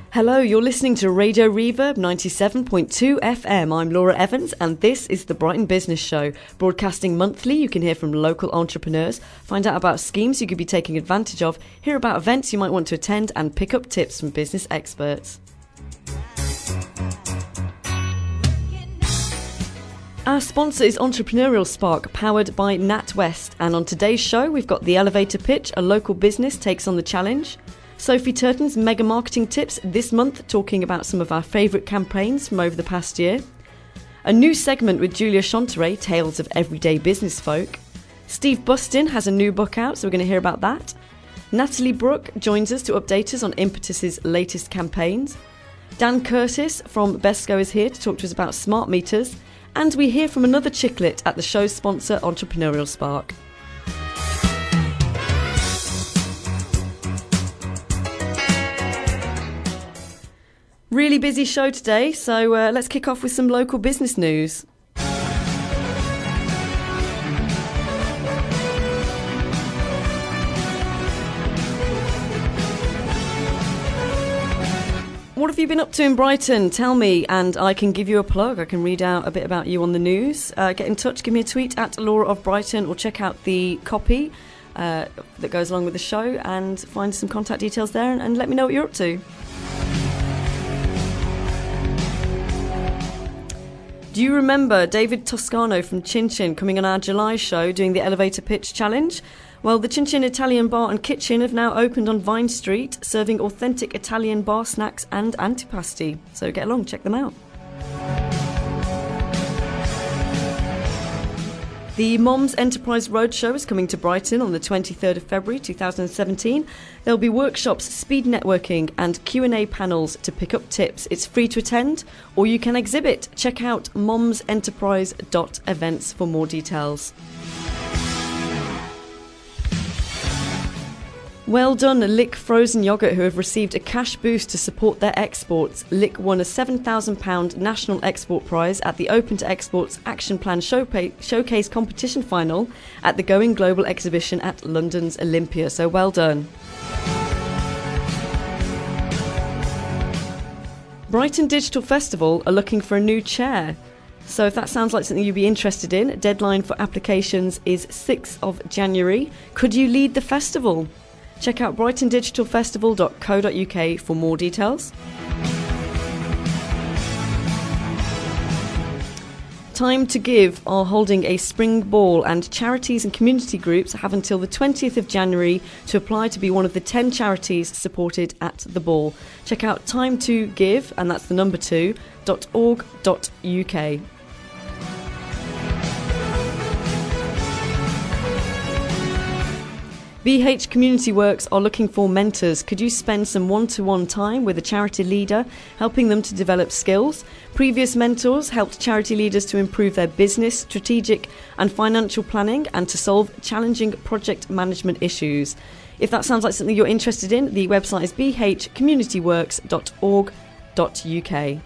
Hello, you're listening to Radio Reverb 97.2 FM. I'm Laura Evans and this is the Brighton Business Show. Broadcasting monthly, you can hear from local entrepreneurs, find out about schemes you could be taking advantage of, hear about events you might want to attend and pick up tips from business experts. Our sponsor is Entrepreneurial Spark, powered by NatWest. And on today's show, we've got the elevator pitch, a local business takes on the challenge. Sophie Turton's mega marketing tips this month, talking about some of our favourite campaigns from over the past year. A new segment with Julia Chanteray, Tales of Everyday Business Folk. Steve Bustin has a new book out, so we're going to hear about that. Natalie Brooke joins us to update us on Impetus's latest campaigns. Dan Curtis from Besco is here to talk to us about smart meters. And we hear from another chicklet at the show's sponsor, Entrepreneurial Spark. Really busy show today, so let's kick off with some local business news. What have you been up to in Brighton? Tell me, and I can give you a plug. I can read out a bit about you on the news. Get in touch, give me a tweet at Laura of Brighton, or check out the copy that goes along with the show and find some contact details there and let me know what you're up to. Do you remember David Toscano from Chin Chin coming on our July show doing the elevator pitch challenge? Well, the Chin Chin Italian Bar and Kitchen have now opened on Vine Street, serving authentic Italian bar snacks and antipasti. So get along, check them out. The Moms Enterprise Roadshow is coming to Brighton on the 23rd of February 2017. There'll be workshops, speed networking and Q&A panels to pick up tips. It's free to attend or you can exhibit. Check out momsenterprise.events for more details. Well done, Lick Frozen Yoghurt, who have received a cash boost to support their exports. Lick won a £7,000 national export prize at the Open to Exports Action Plan Showcase competition final at the Going Global exhibition at London's Olympia. So well done. Brighton Digital Festival are looking for a new chair. So if that sounds like something you'd be interested in, deadline for applications is 6th of January. Could you lead the festival? Check out brightondigitalfestival.co.uk for more details. Time to Give are holding a spring ball and charities and community groups have until the 20th of January to apply to be one of the 10 charities supported at the ball. Check out time2give, and that's the number 2.org.uk. BH Community Works are looking for mentors. Could you spend some one-to-one time with a charity leader, helping them to develop skills? Previous mentors helped charity leaders to improve their business, strategic and financial planning and to solve challenging project management issues. If that sounds like something you're interested in, the website is bhcommunityworks.org.uk.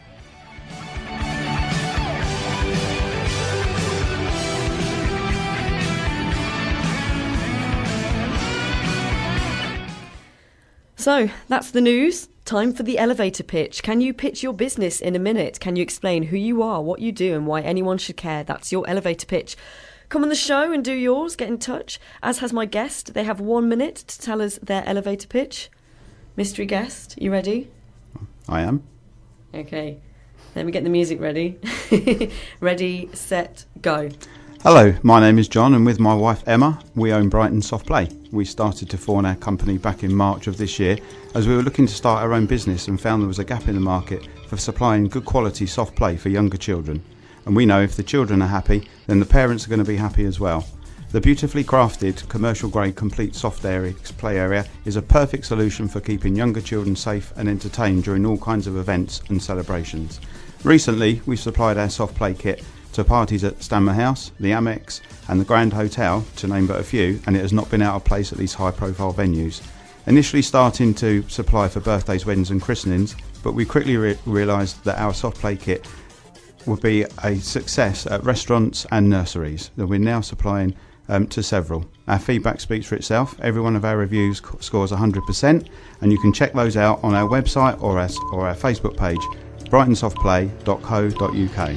So, that's the news. Time for the elevator pitch. Can you pitch your business in a minute? Can you explain who you are, what you do, and why anyone should care? That's your elevator pitch. Come on the show and do yours. Get in touch. As has my guest. They have 1 minute to tell us their elevator pitch. Mystery guest, you ready? I am. Okay. Let me get the music ready. Ready, set, go. Hello, my name is John, and with my wife Emma, we own Brighton Soft Play. We started to form our company back in March of this year as we were looking to start our own business and found there was a gap in the market for supplying good quality soft play for younger children. And we know if the children are happy, then the parents are going to be happy as well. The beautifully crafted, commercial-grade, complete soft play area is a perfect solution for keeping younger children safe and entertained during all kinds of events and celebrations. Recently, we supplied our soft play kit to parties at Stanmer House, the Amex and the Grand Hotel, to name but a few, and it has not been out of place at these high-profile venues. Initially starting to supply for birthdays, weddings and christenings, but we quickly realised that our soft play kit would be a success at restaurants and nurseries. That we're now supplying to several. Our feedback speaks for itself. Every one of our reviews scores 100%, and you can check those out on our website or our Facebook page, brightonsoftplay.co.uk.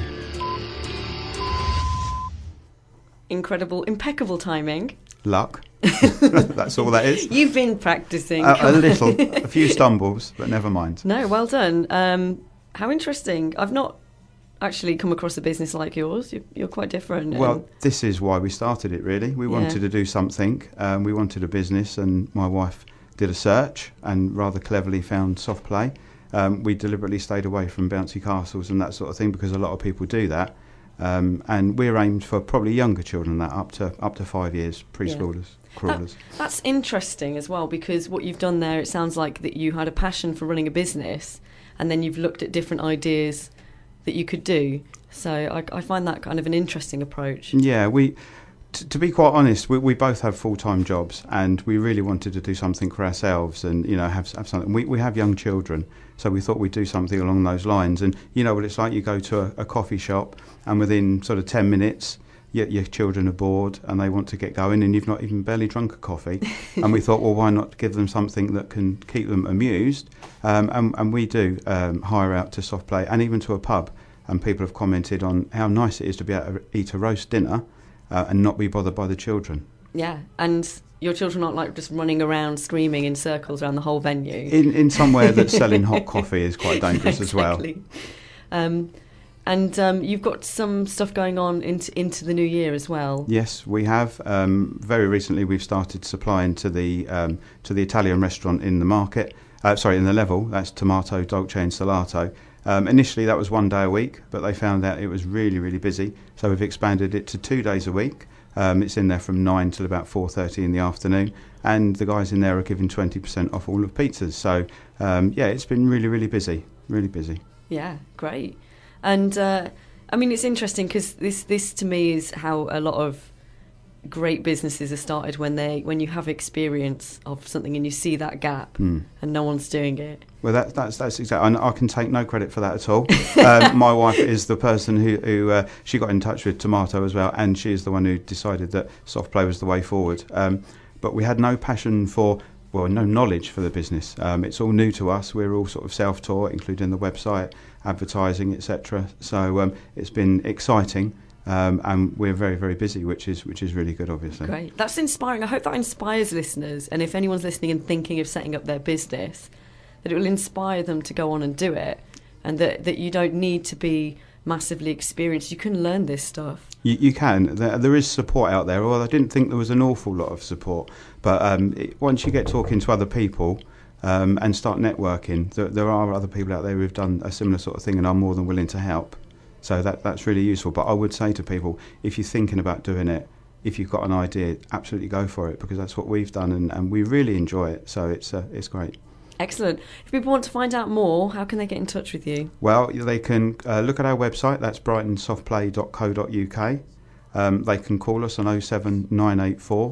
Incredible, impeccable timing. Luck. That's all that is. You've been practicing. A little, a few stumbles, but never mind. No, well done. How interesting. I've not actually come across a business like yours. You're quite different. Well, this is why we started it, really. We wanted to do something. We wanted a business, and my wife did a search and rather cleverly found Soft Play. We deliberately stayed away from bouncy castles and that sort of thing because a lot of people do that. And we're aimed for probably younger children, that up to 5 years, preschoolers, crawlers. That's interesting as well, because what you've done there, it sounds like that you had a passion for running a business, and then you've looked at different ideas that you could do. So I find that kind of an interesting approach. Yeah, to be quite honest, we both have full-time jobs, and we really wanted to do something for ourselves and, have something. We have young children, so we thought we'd do something along those lines. And you know what it's like, you go to a coffee shop and within sort of 10 minutes, your children are bored and they want to get going, and you've not even barely drunk a coffee. And we thought, well, why not give them something that can keep them amused? And we do hire out to Soft Play and even to a pub, and people have commented on how nice it is to be able to eat a roast dinner and not be bothered by the children. Yeah, and your children aren't like just running around screaming in circles around the whole venue. In somewhere that's selling hot coffee is quite dangerous as well. And you've got some stuff going on into the new year as well. Yes, we have. Very recently, we've started supplying to the Italian restaurant in the market. In the level. That's Tomato, Dolce and Salato. Initially, that was 1 day a week, but they found out it was really, really busy. So we've expanded it to 2 days a week. It's in there from 9 till about 4:30 in the afternoon, and the guys in there are giving 20% off all of pizzas. So it's been really, really busy. Really busy. Yeah, great. And it's interesting because this to me is how a lot of great businesses are started, when you have experience of something and you see that gap and no one's doing it. Well, that's exactly. I can take no credit for that at all. My wife is the person who she got in touch with Tomato as well, and she is the one who decided that Soft Play was the way forward. But we had no passion no knowledge for the business. It's all new to us. We're all sort of self-taught, including the website, advertising, etc. So it's been exciting. And we're very, very busy, which is really good, obviously. Great. That's inspiring. I hope that inspires listeners. And if anyone's listening and thinking of setting up their business, that it will inspire them to go on and do it. And that you don't need to be massively experienced. You can learn this stuff. You can. There is support out there. Well, I didn't think there was an awful lot of support. But once you get talking to other people and start networking, there are other people out there who've done a similar sort of thing and are more than willing to help. So that's really useful. But I would say to people, if you're thinking about doing it, if you've got an idea, absolutely go for it, because that's what we've done and we really enjoy it. So it's great. Excellent. If people want to find out more, how can they get in touch with you? Well, they can look at our website. That's brightonsoftplay.co.uk. They can call us on 07984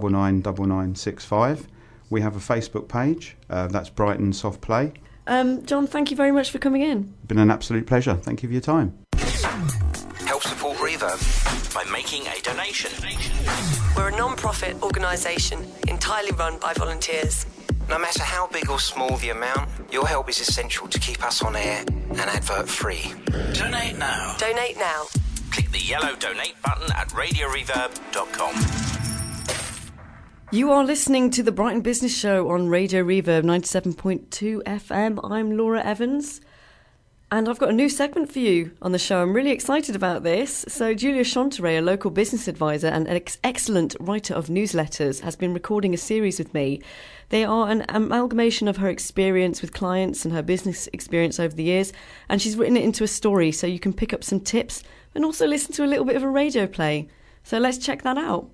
999965. We have a Facebook page. That's Brighton Soft Play. John, thank you very much for coming in. Been an absolute pleasure. Thank you for your time. Help support Reverb by making a donation. We're a non-profit organisation entirely run by volunteers. No matter how big or small the amount, your help is essential to keep us on air and advert-free. Donate now. Donate now. Click the yellow donate button at radioreverb.com. You are listening to the Brighton Business Show on Radio Reverb 97.2 FM. I'm Laura Evans, and I've got a new segment for you on the show. I'm really excited about this. So Julia Chanteray, a local business advisor and an excellent writer of newsletters, has been recording a series with me. They are an amalgamation of her experience with clients and her business experience over the years, and she's written it into a story so you can pick up some tips and also listen to a little bit of a radio play. So let's check that out.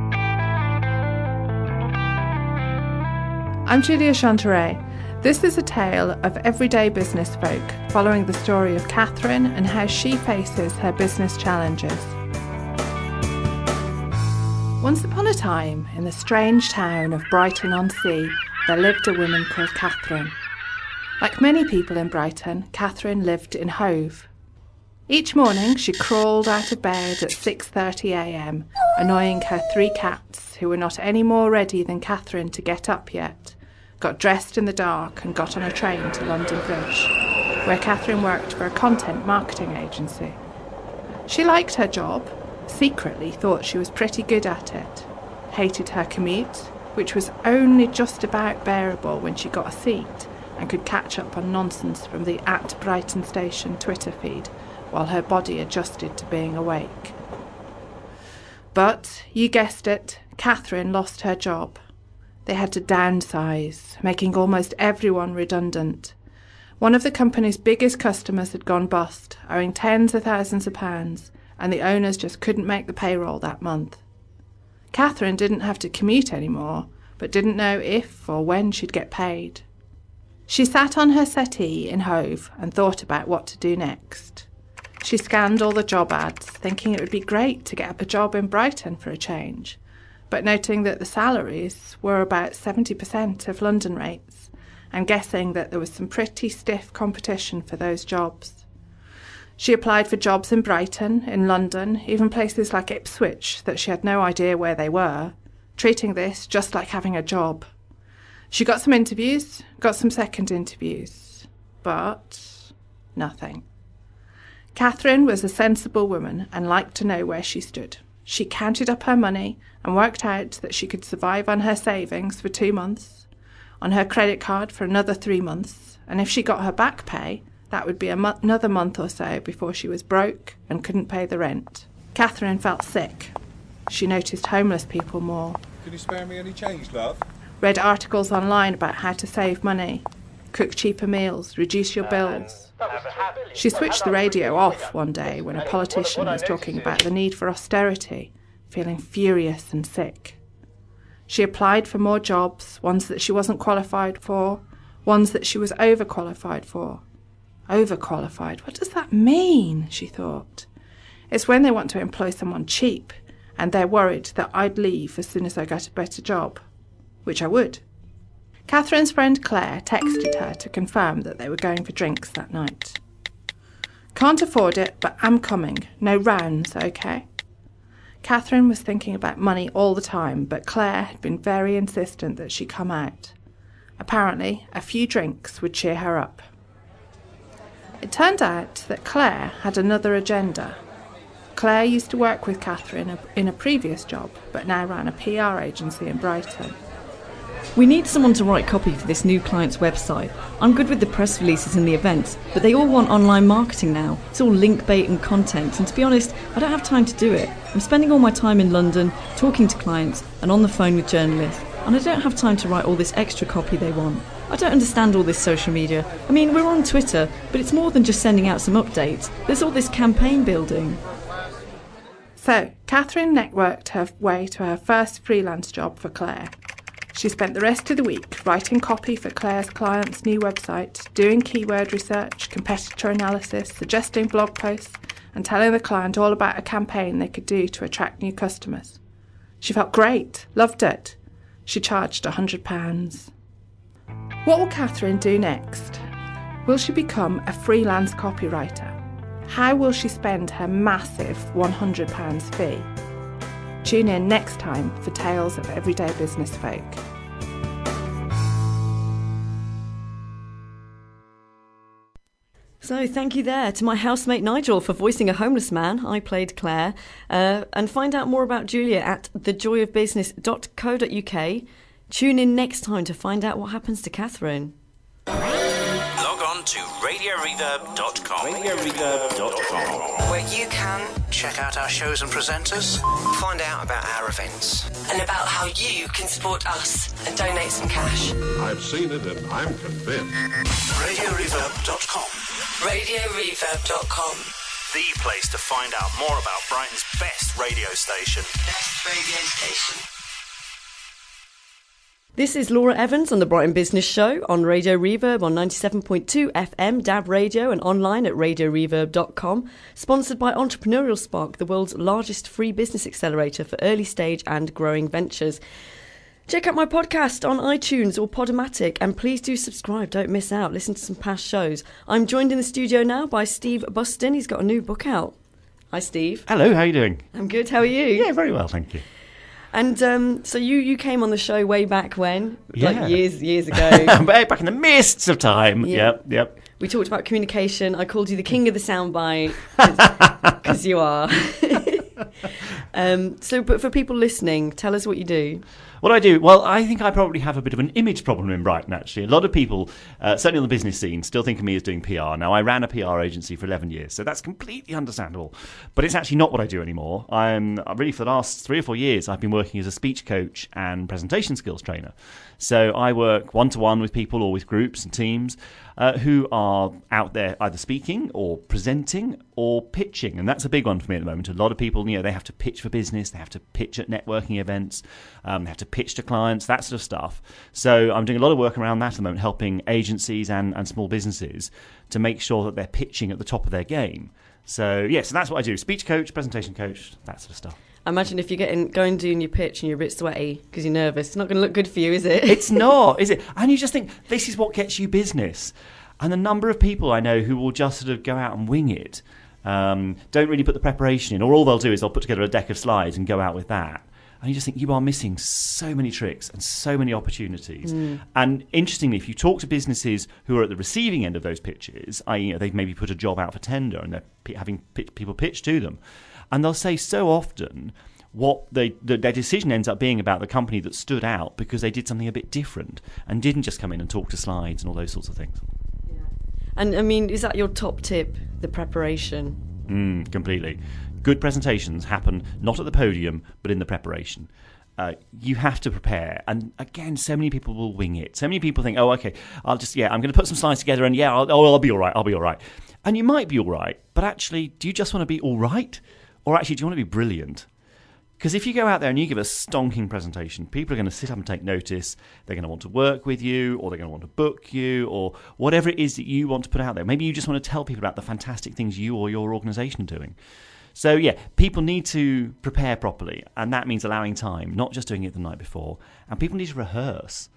I'm Julia Chanteray. This is a tale of everyday business folk, following the story of Catherine and how she faces her business challenges. Once upon a time, in the strange town of Brighton-on-Sea, there lived a woman called Catherine. Like many people in Brighton, Catherine lived in Hove. Each morning she crawled out of bed at 6:30 a.m, annoying her 3 cats, who were not any more ready than Catherine to get up yet, got dressed in the dark and got on a train to London Bridge, where Catherine worked for a content marketing agency. She liked her job, secretly thought she was pretty good at it, hated her commute, which was only just about bearable when she got a seat and could catch up on nonsense from the @Brighton Station Twitter feed while her body adjusted to being awake. But, you guessed it, Catherine lost her job. They had to downsize, making almost everyone redundant. One of the company's biggest customers had gone bust, owing tens of thousands of pounds, and the owners just couldn't make the payroll that month. Catherine didn't have to commute anymore, but didn't know if or when she'd get paid. She sat on her settee in Hove and thought about what to do next. She scanned all the job ads, thinking it would be great to get a job in Brighton for a change, but noting that the salaries were about 70% of London rates, and guessing that there was some pretty stiff competition for those jobs. She applied for jobs in Brighton, in London, even places like Ipswich that she had no idea where they were, treating this just like having a job. She got some interviews, got some second interviews, but nothing. Catherine was a sensible woman and liked to know where she stood. She counted up her money and worked out that she could survive on her savings for 2 months, on her credit card for another 3 months, and if she got her back pay, that would be another month or so before she was broke and couldn't pay the rent. Catherine felt sick. She noticed homeless people more. Can you spare me any change, love? Read articles online about how to save money, cook cheaper meals, reduce your bills. She switched the radio off one day when a politician was talking about the need for austerity, feeling furious and sick. She applied for more jobs, ones that she wasn't qualified for, ones that she was overqualified for. Overqualified? What does that mean? She thought. It's when they want to employ someone cheap and they're worried that I'd leave as soon as I got a better job, which I would. Catherine's friend Claire texted her to confirm that they were going for drinks that night. Can't afford it, but am coming. No rounds, okay? Catherine was thinking about money all the time, but Claire had been very insistent that she come out. Apparently, a few drinks would cheer her up. It turned out that Claire had another agenda. Claire used to work with Catherine in a previous job, but now ran a PR agency in Brighton. We need someone to write copy for this new client's website. I'm good with the press releases and the events, but they all want online marketing now. It's all link bait and content, and to be honest, I don't have time to do it. I'm spending all my time in London, talking to clients and on the phone with journalists, and I don't have time to write all this extra copy they want. I don't understand all this social media. I mean, we're on Twitter, but it's more than just sending out some updates. There's all this campaign building. So, Catherine networked her way to her first freelance job for Claire. She spent the rest of the week writing copy for Claire's client's new website, doing keyword research, competitor analysis, suggesting blog posts, and telling the client all about a campaign they could do to attract new customers. She felt great, loved it. She charged £100. What will Catherine do next? Will she become a freelance copywriter? How will she spend her massive £100 fee? Tune in next time for Tales of Everyday Business Folk. So thank you there to my housemate Nigel for voicing a homeless man. I played Claire. And find out more about Julia at thejoyofbusiness.co.uk. Tune in next time to find out what happens to Catherine. Log on to radioreverb.com. Where you can check out our shows and presenters, find out about our events, And about how you can support us and donate some cash. I've seen it and I'm convinced. radioreverb.com. RadioReverb.com. The place to find out more about Brighton's best radio station. Best radio station. This is Laura Evans on the Brighton Business Show on Radio Reverb on 97.2 FM, DAB Radio and online at radioreverb.com. Sponsored by Entrepreneurial Spark, the world's largest free business accelerator for early stage and growing ventures. Check out my podcast on iTunes or Podomatic and please do subscribe, don't miss out, listen to some past shows. I'm joined in the studio now by Steve Buston, he's got a new book out. Hi, Steve. Hello, how are you doing? I'm good. How are you? Yeah, very well, thank you. And so you came on the show way back when? Yeah. Like years ago. Back in the mists of time. Yeah. Yep. We talked about communication. I called you the king of the soundbite because you are. But for people listening, tell us what you do. What I do? Well, I think I probably have a bit of an image problem in Brighton, actually. A lot of people, certainly on the business scene, still think of me as doing PR. Now, I ran a PR agency for 11 years, so that's completely understandable. But it's actually not what I do anymore. I'm really, for the last 3 or 4 years, I've been working as a speech coach and presentation skills trainer. So I work one-to-one with people or with groups and teams who are out there either speaking or presenting or pitching. And that's a big one for me at the moment. A lot of people, they have to pitch for business. They have to pitch at networking events. They have to pitch to clients, that sort of stuff. So I'm doing a lot of work around that at the moment, helping agencies and small businesses to make sure that they're pitching at the top of their game. So, so that's what I do. Speech coach, presentation coach, that sort of stuff. I imagine if you're going doing your pitch and you're a bit sweaty because you're nervous, it's not going to look good for you, is it? It's not, is it? And you just think, this is what gets you business. And the number of people I know who will just sort of go out and wing it, don't really put the preparation in, or all they'll do is they'll put together a deck of slides and go out with that. And you just think you are missing so many tricks and so many opportunities. And interestingly, if you talk to businesses who are at the receiving end of those pitches, i.e. they've maybe put a job out for tender and they're having people pitch to them, and they'll say so often what their decision ends up being about the company that stood out because they did something a bit different and didn't just come in and talk to slides and all those sorts of things. Yeah. And I mean, is that your top tip, the preparation? Completely. Good presentations happen not at the podium, but in the preparation. You have to prepare. And again, so many people will wing it. So many people think, oh, okay, I'm going to put some slides together and I'll be all right. And you might be all right, but actually, do you just want to be all right? Or actually, do you want to be brilliant? Because if you go out there and you give a stonking presentation, people are going to sit up and take notice. They're going to want to work with you, or they're going to want to book you, or whatever it is that you want to put out there. Maybe you just want to tell people about the fantastic things you or your organisation are doing. So, people need to prepare properly, and that means allowing time, not just doing it the night before. And people need to rehearse.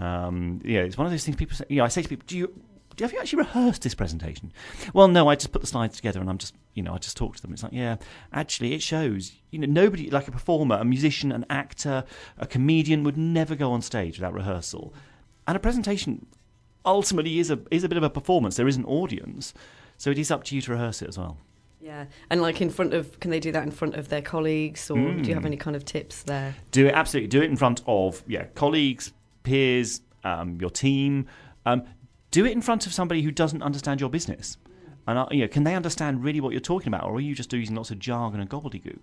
It's one of those things people say, I say to people, have you actually rehearsed this presentation? Well, no, I just put the slides together and I'm just, I just talk to them. It's like, actually it shows, nobody, like a performer, a musician, an actor, a comedian would never go on stage without rehearsal. And a presentation ultimately is a bit of a performance. There is an audience. So it is up to you to rehearse it as well. Yeah. And like can they do that in front of their colleagues, or do you have any kind of tips there? Do it, absolutely. Do it in front of, colleagues, peers, your team. Do it in front of somebody who doesn't understand your business. And can they understand really what you're talking about, or are you just using lots of jargon and gobbledygook?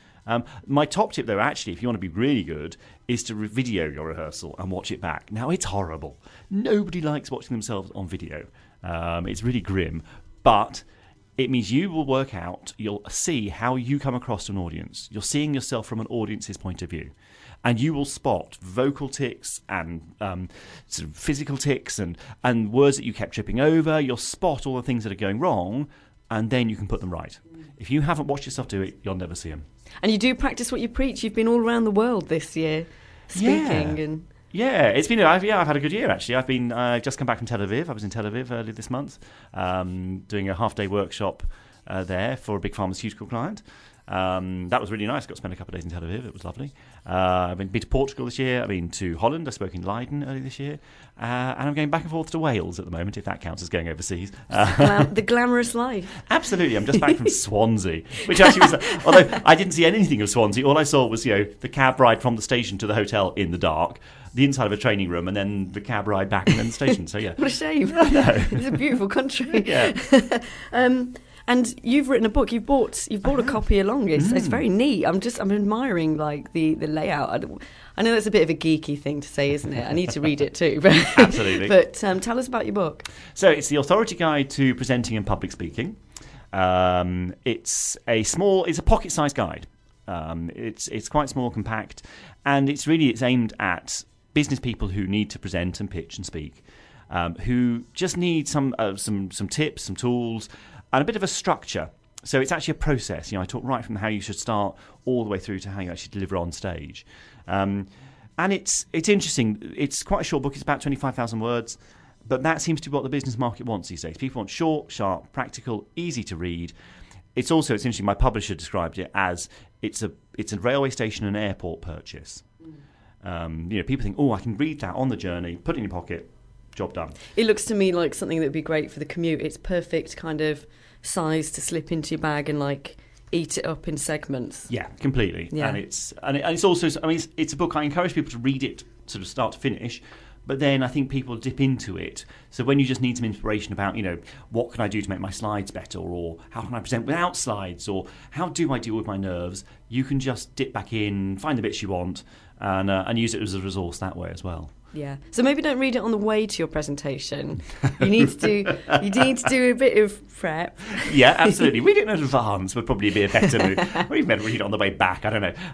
My top tip, though, actually, if you want to be really good, is to video your rehearsal and watch it back. Now, it's horrible. Nobody likes watching themselves on video. It's really grim. But it means you will work out, you'll see how you come across to an audience. You're seeing yourself from an audience's point of view. And you will spot vocal tics and sort of physical tics and words that you kept tripping over. You'll spot all the things that are going wrong, and then you can put them right. If you haven't watched yourself do it, you'll never see them. And you do practice what you preach. You've been all around the world this year speaking. It's been. I've had a good year actually. I've been just come back from Tel Aviv. I was in Tel Aviv earlier this month, doing a half-day workshop there for a big pharmaceutical client. That was really nice. Got to spend a couple of days in Tel Aviv. It was lovely. I've been to Portugal this year. I've been to Holland. I spoke in Leiden earlier this year. And I'm going back and forth to Wales at the moment, if that counts as going overseas. The glamorous life. Absolutely. I'm just back from Swansea, which actually was, although I didn't see anything of Swansea, all I saw was, the cab ride from the station to the hotel in the dark, the inside of a training room, and then the cab ride back and then the station. So, What a shame. I know. It's a beautiful country. Yeah. And you've written a book. You've bought a copy along. It's very neat. I'm admiring like the layout. I know that's a bit of a geeky thing to say, isn't it? I need to read it too. But absolutely. But tell us about your book. So it's the Authority Guide to Presenting and Public Speaking. It's a pocket-sized guide. It's quite small, compact, and it's aimed at business people who need to present and pitch and speak, who just need some tips, some tools, and a bit of a structure. So it's actually a process. I talk right from how you should start all the way through to how you actually deliver on stage. And it's interesting. It's quite a short book. It's about 25,000 words. But that seems to be what the business market wants these days. People want short, sharp, practical, easy to read. it's interesting. My publisher described it as it's a railway station and airport purchase. People think, I can read that on the journey, put it in your pocket, job done. It looks to me like something that would be great for the commute. It's perfect kind of size to slip into your bag and like eat it up in segments. Yeah, completely. Yeah. And it's also, it's a book I encourage people to read it sort of start to finish. But then I think people dip into it. So when you just need some inspiration about, what can I do to make my slides better, or how can I present without slides, or how do I deal with my nerves, you can just dip back in, find the bits you want, and use it as a resource that way as well. Yeah. So maybe don't read it on the way to your presentation. You need to do a bit of prep. Yeah, absolutely. Read it in advance would probably be a better move. Or even better read it on the way back. I don't know.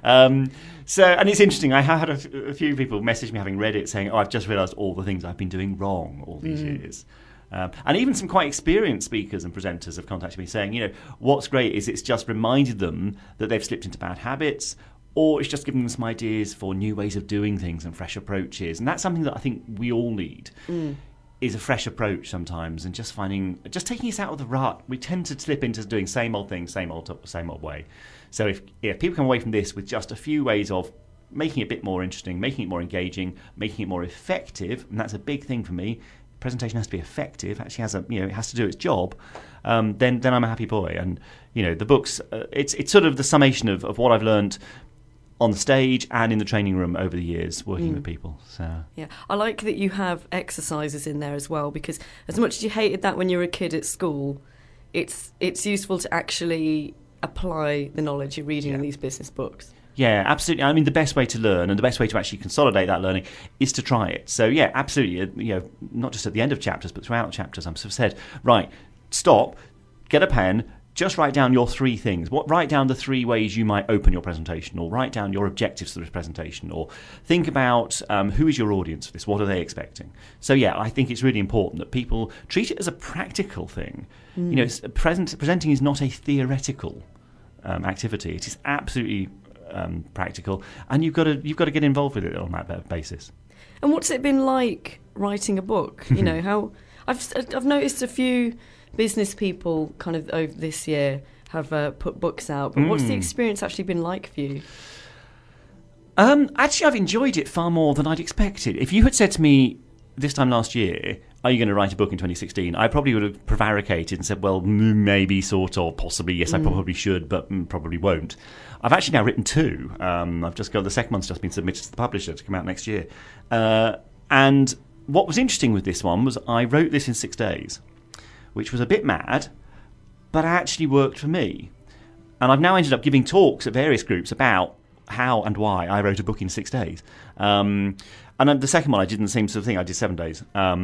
And it's interesting. I had a few people message me having read it saying, I've just realised all the things I've been doing wrong all these years. And even some quite experienced speakers and presenters have contacted me saying, what's great is it's just reminded them that they've slipped into bad habits, or it's just giving them some ideas for new ways of doing things and fresh approaches. And that's something that I think we all need, is a fresh approach sometimes, and just taking us out of the rut. We tend to slip into doing same old thing, same old way. So if people come away from this with just a few ways of making it a bit more interesting, making it more engaging, making it more effective, and that's a big thing for me. Presentation has to be effective. Actually, it has to do its job. Then I'm a happy boy. And the books, it's sort of the summation of what I've learned on the stage and in the training room over the years working with people. So yeah, I like that you have exercises in there as well, because as much as you hated that when you were a kid at school, it's useful to actually apply the knowledge you're reading in these business books. Yeah, absolutely. I mean, the best way to learn and the best way to actually consolidate that learning is to try it. So yeah, absolutely. Not just at the end of chapters, but throughout chapters, I'm sort of said, right, stop, get a pen. Just write down your 3 things. Write down the 3 ways you might open your presentation, or write down your objectives for this presentation, or think about who is your audience for this, what are they expecting. So yeah, I think it's really important that people treat it as a practical thing. Presenting is not a theoretical activity. It is absolutely practical, and you've got to get involved with it on that basis. And what's it been like writing a book? How I've noticed a few business people kind of over this year have put books out, but what's the experience actually been like for you? Actually, I've enjoyed it far more than I'd expected. If you had said to me this time last year, are you going to write a book in 2016? I probably would have prevaricated and said, well, maybe, sort of, possibly, yes, I probably should, but probably won't. I've actually now written 2. I've just got the second one's just been submitted to the publisher to come out next year. And what was interesting with this one was I wrote this in 6 days, which was a bit mad, but actually worked for me. And I've now ended up giving talks at various groups about how and why I wrote a book in 6 days. And the second one I didn't seem to think I did 7 days.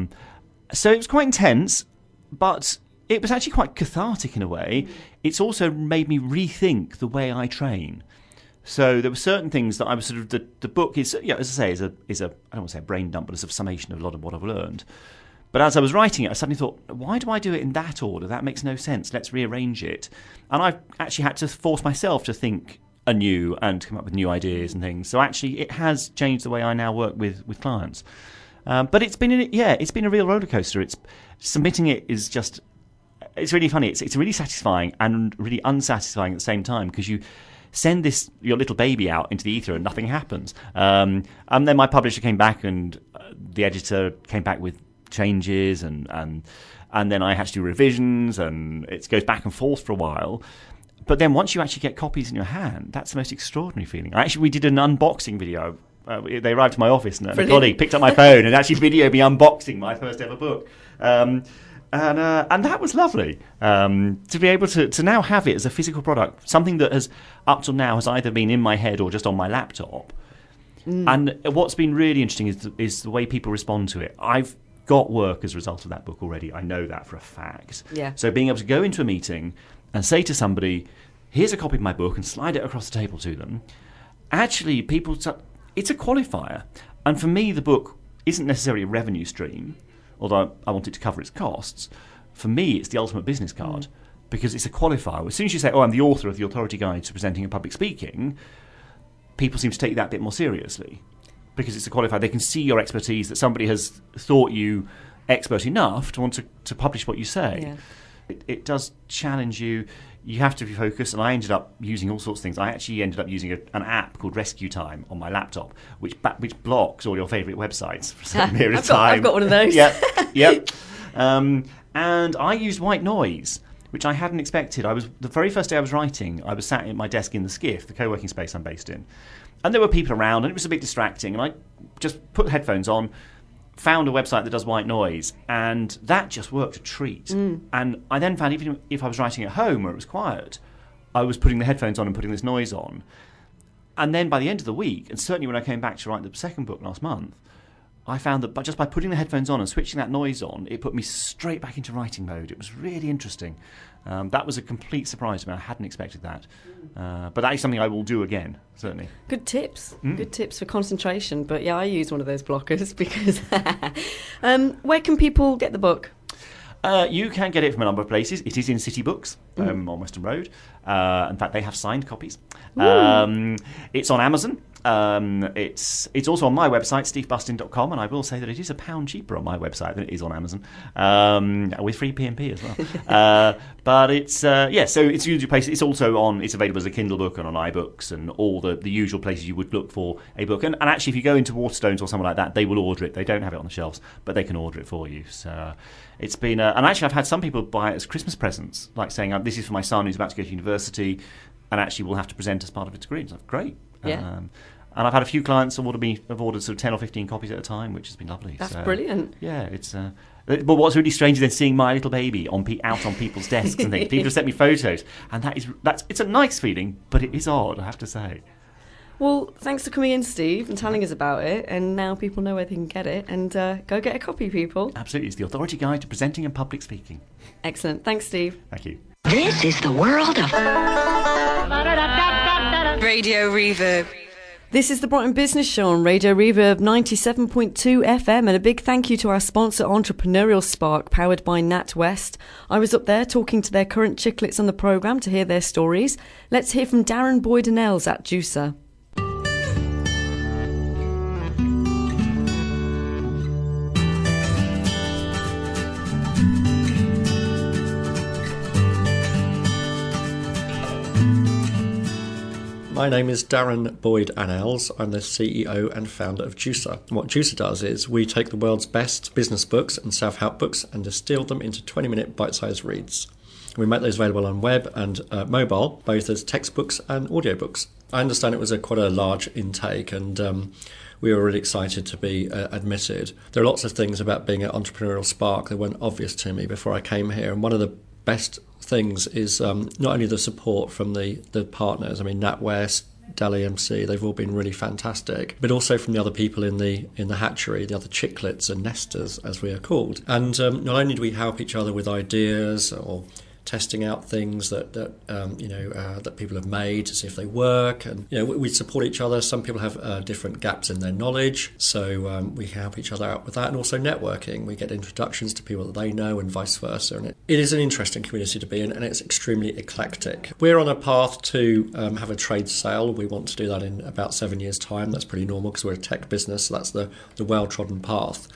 So it was quite intense, but it was actually quite cathartic in a way. It's also made me rethink the way I train. So there were certain things that I was sort of the book is, as I say, is a I don't want to say a brain dump, but it's a summation of a lot of what I've learned. But as I was writing it, I suddenly thought, why do I do it in that order? That makes no sense. Let's rearrange it. And I've actually had to force myself to think anew and come up with new ideas and things. So actually, it has changed the way I now work with clients. But it's been a real roller coaster. Submitting it is just, it's really funny. It's really satisfying and really unsatisfying at the same time, because you send your little baby out into the ether and nothing happens. And then my publisher came back and the editor came back with changes and then I had to do revisions, and it goes back and forth for a while. But then once you actually get copies in your hand, that's the most extraordinary feeling. We did an unboxing video. They arrived to my office and a colleague picked up my phone and actually videoed me unboxing my first ever book. And that was lovely, to be able to now have it as a physical product, something that has up till now has either been in my head or just on my laptop. And what's been really interesting is the way people respond to it. I've got work as a result of that book already. I know that for a fact. Yeah. So being able to go into a meeting and say to somebody, here's a copy of my book, and slide it across the table to them, actually it's a qualifier. And for me, the book isn't necessarily a revenue stream, although I want it to cover its costs. For me, it's the ultimate business card, because it's a qualifier. As soon as you say, I'm the author of the Authority Guide to Presenting and Public Speaking, people seem to take that a bit more seriously, because it's a qualifier. They can see your expertise, that somebody has thought you expert enough to want to publish what you say. It does challenge you. You have to be focused, and I ended up using all sorts of things. I actually ended up using an app called Rescue Time on my laptop, which blocks all your favourite websites for a certain period of time. I've got one of those. Yep. And I used white noise, which I hadn't expected. The very first day I was writing, I was sat at my desk in the Skiff, the co-working space I'm based in, and there were people around, and it was a bit distracting. And I just put headphones on, found a website that does white noise, and that just worked a treat. And I then found even if I was writing at home where it was quiet, I was putting the headphones on and putting this noise on. And then by the end of the week, and certainly when I came back to write the second book last month, I found that just by putting the headphones on and switching that noise on, it put me straight back into writing mode. It was really interesting. That was a complete surprise to me. I hadn't expected that. But that is something I will do again, certainly. Good tips. Good tips for concentration. But yeah, I use one of those blockers because... where can people get the book? You can get it from a number of places. It is in City Books on Western Road. In fact, they have signed copies. It's on Amazon. It's also on my website, stevebustin.com, and I will say that it is £1 cheaper on my website than it is on Amazon, with free P&P as well. But it's so it's usually places. It's also it's available as a Kindle book and on iBooks and all the usual places you would look for a book. And actually, if you go into Waterstones or somewhere like that, they will order it. They don't have it on the shelves, but they can order it for you. So it's been, and actually, I've had some people buy it as Christmas presents, like saying, "This is for my son who's about to go to university, and actually will have to present as part of his degree." It's like, great. Yeah. And I've had a few clients have ordered sort of 10 or 15 copies at a time, which has been lovely. That's brilliant. Yeah, it's. But what's really strange is then seeing my little baby out on people's desks and things. People have sent me photos, and it's a nice feeling, but it is odd, I have to say. Well, thanks for coming in, Steve, and telling us about it. And now people know where they can get it. And go get a copy, people. Absolutely, it's the authority guide to presenting and public speaking. Excellent. Thanks, Steve. Thank you. This is the world of Radio Reverb. This is the Brighton Business Show on Radio Reverb 97.2 FM, and a big thank you to our sponsor Entrepreneurial Spark, powered by NatWest. I was up there talking to their current chicklets on the programme to hear their stories. Let's hear from Darren Boyd-Annells at Juicer. My name is Darren Boyd-Annells. I'm the CEO and founder of Juicer. And what Juicer does is we take the world's best business books and self-help books and distill them into 20-minute bite-sized reads. We make those available on web and mobile, both as textbooks and audiobooks. I understand it was quite a large intake, and we were really excited to be admitted. There are lots of things about being at Entrepreneurial Spark that weren't obvious to me before I came here, and one of the best things is not only the support from the partners. I mean, NatWest, Dell EMC, they've all been really fantastic, but also from the other people in the hatchery, the other chicklets and nesters, as we are called. And not only do we help each other with ideas or testing out things that people have made to see if they work, and we support each other. Some people have different gaps in their knowledge, so we help each other out with that, and also networking. We get introductions to people that they know and vice versa, and it is an interesting community to be in, and it's extremely eclectic. We're on a path to have a trade sale. We want to do that in about 7 years' time. That's pretty normal because we're a tech business, so that's the well-trodden path.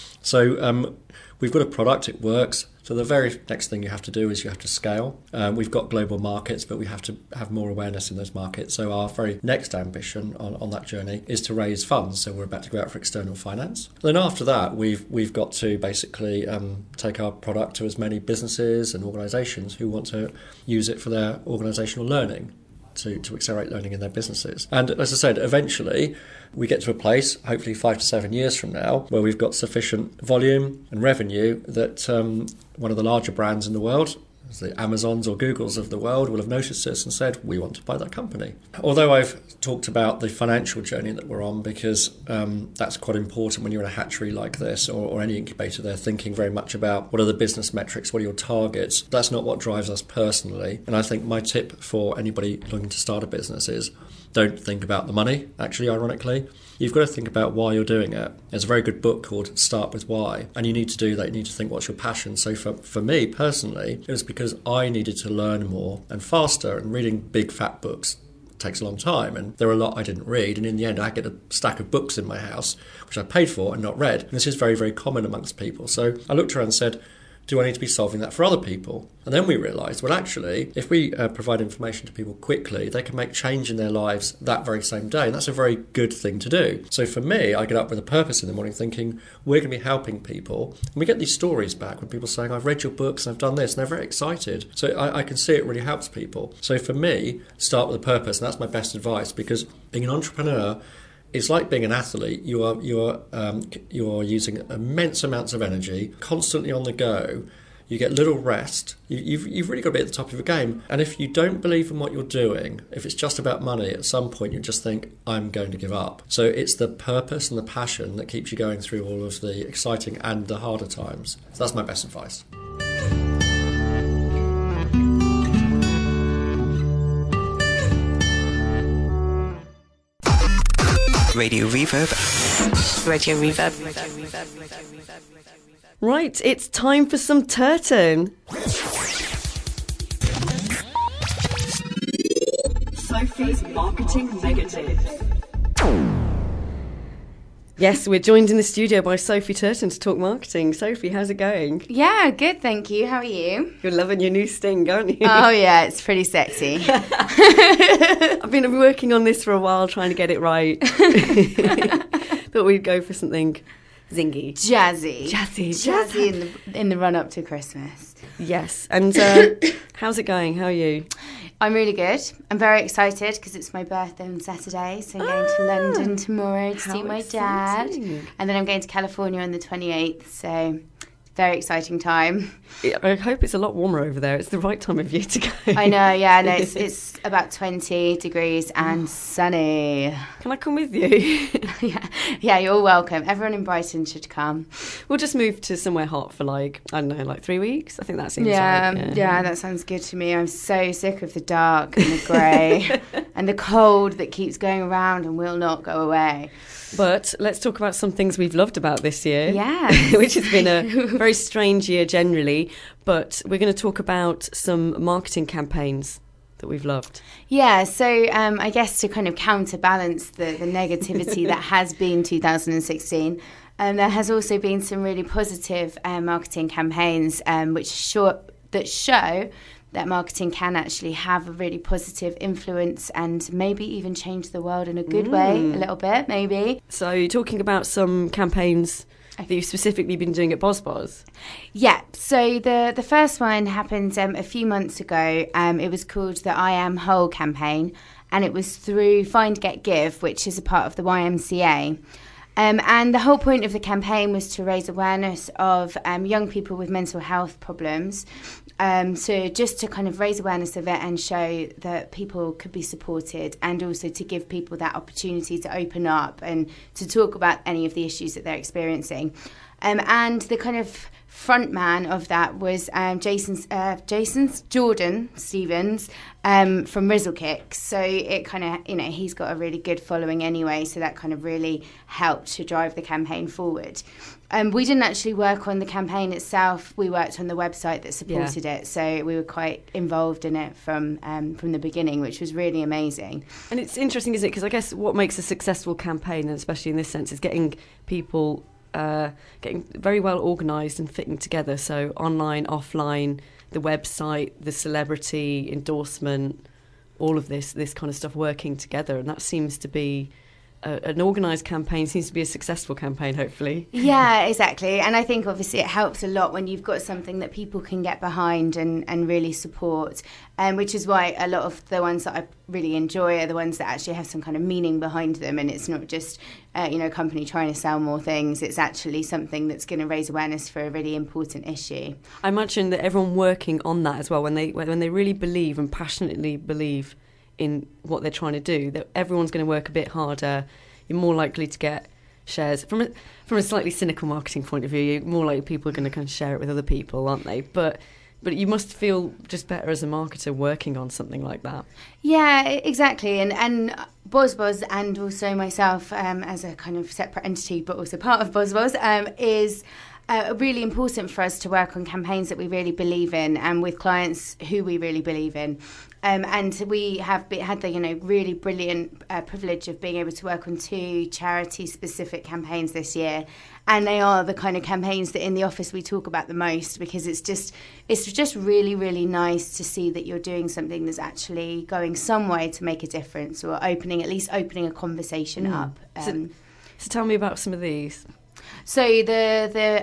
So we've got a product, it works. So the very next thing you have to do is you have to scale. We've got global markets, but we have to have more awareness in those markets. So our very next ambition on that journey is to raise funds. So we're about to go out for external finance. Then after that, we've got to basically take our product to as many businesses and organisations who want to use it for their organisational learning, to accelerate learning in their businesses. And as I said, eventually we get to a place, hopefully 5 to 7 years from now, where we've got sufficient volume and revenue that one of the larger brands in the world, the Amazons or Googles of the world, will have noticed us and said, we want to buy that company. Although I've talked about the financial journey that we're on, because that's quite important when you're in a hatchery like this or any incubator. They're thinking very much about what are the business metrics, what are your targets. That's not what drives us personally. And I think my tip for anybody looking to start a business is don't think about the money, actually, ironically. You've got to think about why you're doing it. There's a very good book called Start With Why, and you need to do that. You need to think what's your passion. So for me personally, it was because I needed to learn more and faster, and reading big fat books takes a long time, and there were a lot I didn't read, and in the end I get a stack of books in my house which I paid for and not read, and this is very, very common amongst people. So I looked around and said, Do I need to be solving that for other people? And then we realised, well, actually, if we provide information to people quickly, they can make change in their lives that very same day. And that's a very good thing to do. So for me, I get up with a purpose in the morning thinking, we're going to be helping people. And we get these stories back with people saying, I've read your books and I've done this. And they're very excited. So I can see it really helps people. So for me, start with a purpose. And that's my best advice, because being an entrepreneur, it's like being an athlete. You are using immense amounts of energy, constantly on the go. You get little rest. You've really got to be at the top of your game. And if you don't believe in what you're doing, if it's just about money, at some point you just think, I'm going to give up. So it's the purpose and the passion that keeps you going through all of the exciting and the harder times. So that's my best advice. Radio Reverb. Radio Reverb. Right, it's time for some Turton. Sophie's Marketing Negatives. Yes, we're joined in the studio by Sophie Turton to talk marketing. Sophie, how's it going? Yeah, good, thank you. How are you? You're loving your new sting, aren't you? Oh, yeah, it's pretty sexy. I've been working on this for a while, trying to get it right. Thought we'd go for something zingy. Jazzy in the run-up to Christmas. Yes, and how's it going? How are you? I'm really good. I'm very excited because it's my birthday on Saturday, so I'm going to London tomorrow to see my dad. And then I'm going to California on the 28th, so very exciting time. I hope it's a lot warmer over there. It's the right time of year to go. I know, yeah. No, it's about 20 degrees and sunny. Can I come with you? Yeah, you're welcome. Everyone in Brighton should come. We'll just move to somewhere hot for 3 weeks. I think that seems right. Yeah, that sounds good to me. I'm so sick of the dark and the grey and the cold that keeps going around and will not go away. But let's talk about some things we've loved about this year. Yeah. Which has been a very strange year generally. But we're going to talk about some marketing campaigns that we've loved. Yeah, so I guess to kind of counterbalance the negativity that has been 2016, there has also been some really positive marketing campaigns which show that marketing can actually have a really positive influence and maybe even change the world in a good way, a little bit, maybe. So you're talking about some campaigns that you've specifically been doing at BozBoz? Yeah, so the first one happened a few months ago. It was called the I Am Whole campaign, and it was through Find, Get, Give, which is a part of the YMCA. And the whole point of the campaign was to raise awareness of young people with mental health problems. So just to kind of raise awareness of it and show that people could be supported, and also to give people that opportunity to open up and to talk about any of the issues that they're experiencing. And the kind of front man of that was Jordan Stevens from Rizzlekick. So it kind of, he's got a really good following anyway, so that kind of really helped to drive the campaign forward. We didn't actually work on the campaign itself. We worked on the website that supported it, so we were quite involved in it from the beginning, which was really amazing. And it's interesting, isn't it? Because I guess what makes a successful campaign, and especially in this sense, is getting people getting very well organised and fitting together. So online, offline, the website, the celebrity endorsement, all of this kind of stuff working together, and that seems to be an organised campaign, seems to be a successful campaign, hopefully. Yeah, exactly. And I think obviously it helps a lot when you've got something that people can get behind and really support, which is why a lot of the ones that I really enjoy are the ones that actually have some kind of meaning behind them, and it's not just a company trying to sell more things. It's actually something that's going to raise awareness for a really important issue. I imagine that everyone working on that as well, when they really believe and passionately believe in what they're trying to do, that everyone's going to work a bit harder. You're more likely to get shares. From a slightly cynical marketing point of view, you're more likely people are going to kind of share it with other people, aren't they? But you must feel just better as a marketer working on something like that. Yeah, exactly. And BozBoz, and also myself as a kind of separate entity, but also part of BozBoz, is really important for us to work on campaigns that we really believe in and with clients who we really believe in. And we have had the really brilliant privilege of being able to work on 2 charity-specific campaigns this year, and they are the kind of campaigns that in the office we talk about the most, because it's just really, really nice to see that you're doing something that's actually going some way to make a difference, or at least opening a conversation up. So tell me about some of these. So the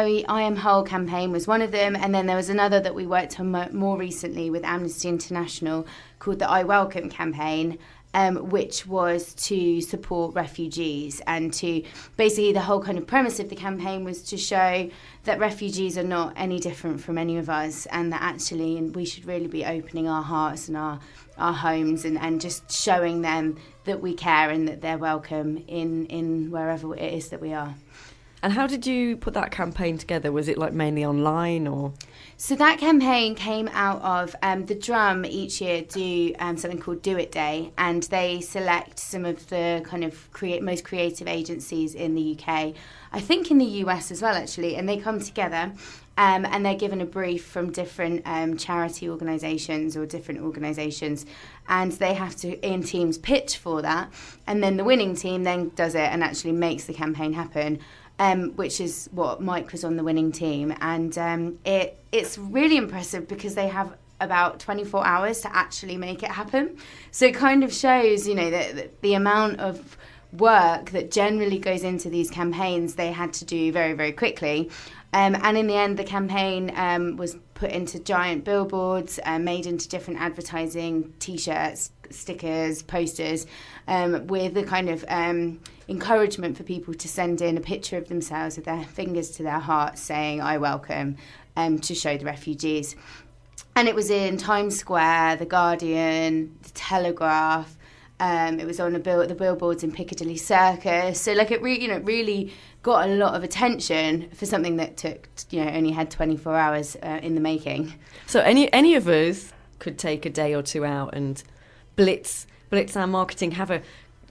I Am Whole campaign was one of them, and then there was another that we worked on more recently with Amnesty International called the I Welcome campaign, which was to support refugees, and to basically the whole kind of premise of the campaign was to show that refugees are not any different from any of us, and that actually we should really be opening our hearts and our homes and just showing them that we care and that they're welcome in wherever it is that we are. And how did you put that campaign together? Was it like mainly online, or? So that campaign came out of the Drum each year do something called Do It Day, and they select some of the kind of most creative agencies in the UK, I think in the US as well actually, and they come together and they're given a brief from different charity organisations or different organisations, and they have to in teams pitch for that, and then the winning team then does it and actually makes the campaign happen. Which is what Mike was on the winning team, and it's really impressive because they have about 24 hours to actually make it happen. So it kind of shows, the amount of work that generally goes into these campaigns they had to do very, very quickly. And in the end, the campaign was put into giant billboards, made into different advertising, T-shirts, stickers, posters, with the kind of encouragement for people to send in a picture of themselves with their fingers to their hearts saying, I welcome, to show the refugees. And it was in Times Square, The Guardian, The Telegraph. It was on the billboards in Piccadilly Circus. So it really got a lot of attention for something that took, only had 24 hours in the making. So any of us could take a day or two out and blitz our marketing, have a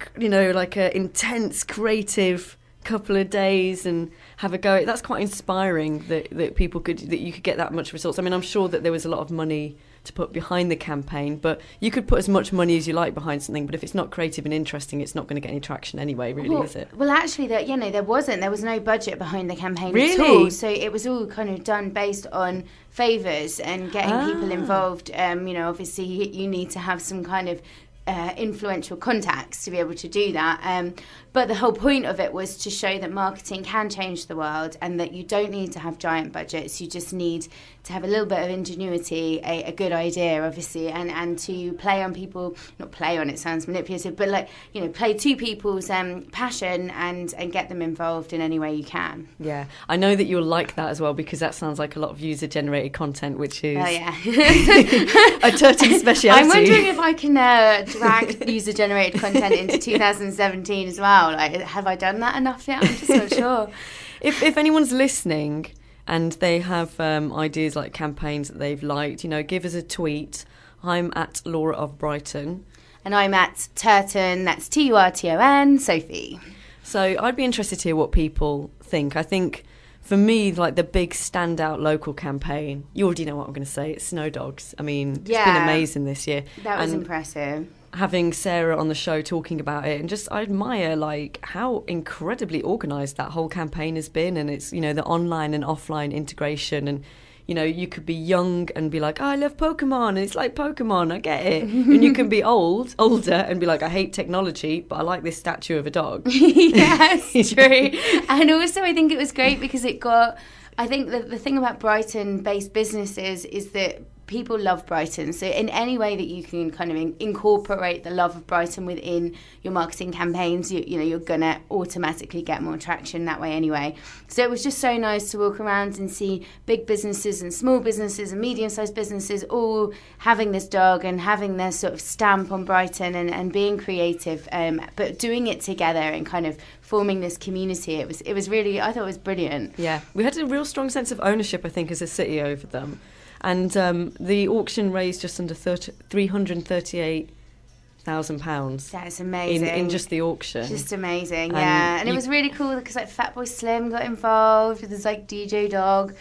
intense creative couple of days and have a go. That's quite inspiring that you could get that much results. I mean, I'm sure that there was a lot of money to put behind the campaign, but you could put as much money as you like behind something, but if it's not creative and interesting, it's not going to get any traction anyway, really, is it? Well, actually, there was no budget behind the campaign really? At all, so it was all kind of done based on favours and getting people involved. Obviously you need to have some kind of influential contacts to be able to do that. But the whole point of it was to show that marketing can change the world and that you don't need to have giant budgets. You just need to have a little bit of ingenuity, a good idea, obviously, and to play on people, not play on, it sounds manipulative, but play to people's passion and get them involved in any way you can. Yeah, I know that you'll like that as well, because that sounds like a lot of user-generated content, which is a Turton speciality. I'm wondering if I can drag user-generated content into 2017 as well. Have I done that enough yet? I'm just not sure. If anyone's listening and they have ideas like campaigns that they've liked, give us a tweet. I'm at Laura of Brighton. And I'm at Turton, that's Turton, Sophie. So I'd be interested to hear what people think. I think for me, the big standout local campaign, you already know what I'm going to say, it's Snow Dogs. I mean, it's been amazing this year. That was impressive. Having Sarah on the show talking about it, and just I admire how incredibly organised that whole campaign has been, and it's the online and offline integration, and you could be young and be like, I love Pokemon, and it's like Pokemon, I get it, and you can be older and be like, I hate technology, but I like this statue of a dog. Yes, true. And also I think it was great because I think the thing about Brighton-based businesses is that people love Brighton, so in any way that you can kind of incorporate the love of Brighton within your marketing campaigns, you're gonna automatically get more traction that way anyway. So it was just so nice to walk around and see big businesses and small businesses and medium-sized businesses all having this dog and having their sort of stamp on Brighton and being creative, but doing it together and kind of forming this community. It was really, I thought it was brilliant. Yeah, we had a real strong sense of ownership, I think, as a city over them. And the auction raised just under 338 £1,000. That's amazing. In just the auction. Just amazing, yeah. And it was really cool because like Fatboy Slim got involved with his like DJ dog,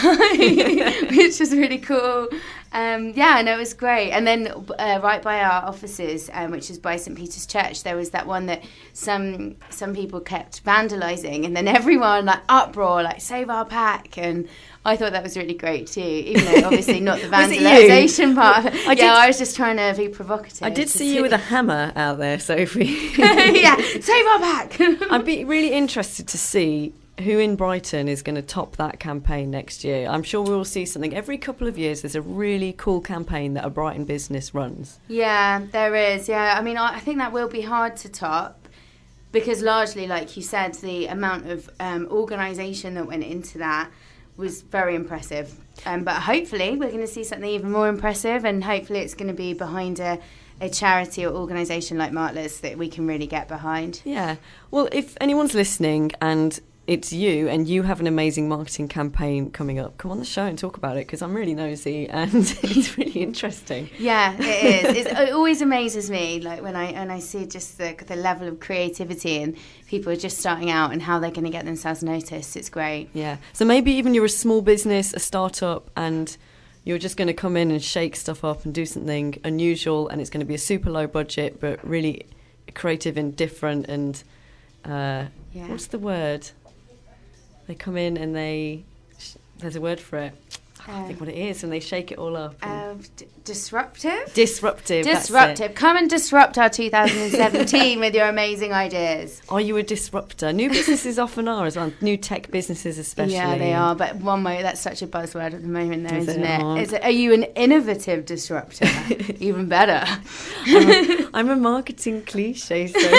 which was really cool. Yeah, and it was great. And then right by our offices, which is by St Peter's Church, there was that one that some people kept vandalising, and then everyone like uproar, like save our pack. And I thought that was really great too, even though obviously not the vandalisation part. I was just trying to be provocative. I did see you with a hammer out there, Sophie. Yeah, save our pack. I'd be really interested to see who in Brighton is going to top that campaign next year. I'm sure we will see something. Every couple of years there's a really cool campaign that a Brighton business runs. Yeah, there is. Yeah, I mean, I think that will be hard to top because largely, like you said, the amount of organisation that went into that was very impressive. But hopefully we're going to see something even more impressive, and hopefully it's going to be behind a charity or organisation like Martlers that we can really get behind. Yeah. Well, if anyone's listening and it's you and you have an amazing marketing campaign coming up, come on the show and talk about it, because I'm really nosy and it's really interesting. Yeah, it is. It always amazes me, like when I see just the level of creativity and people are just starting out and how they're going to get themselves noticed. It's great. Yeah. So maybe even you're a small business, a startup, and you're just going to come in and shake stuff up and do something unusual, and it's going to be a super low budget but really creative and different. And what's the word? They come in and there's a word for it. I can't think what it is, and they shake it all up. Disruptive? Disruptive. Disruptive. Come and disrupt our 2017 with your amazing ideas. Are you a disruptor? New businesses often are as well. New tech businesses especially. Yeah, they are. But one way, that's such a buzzword at the moment, though, isn't it? Are you an innovative disruptor? Even better. I'm a marketing cliche, Sophie.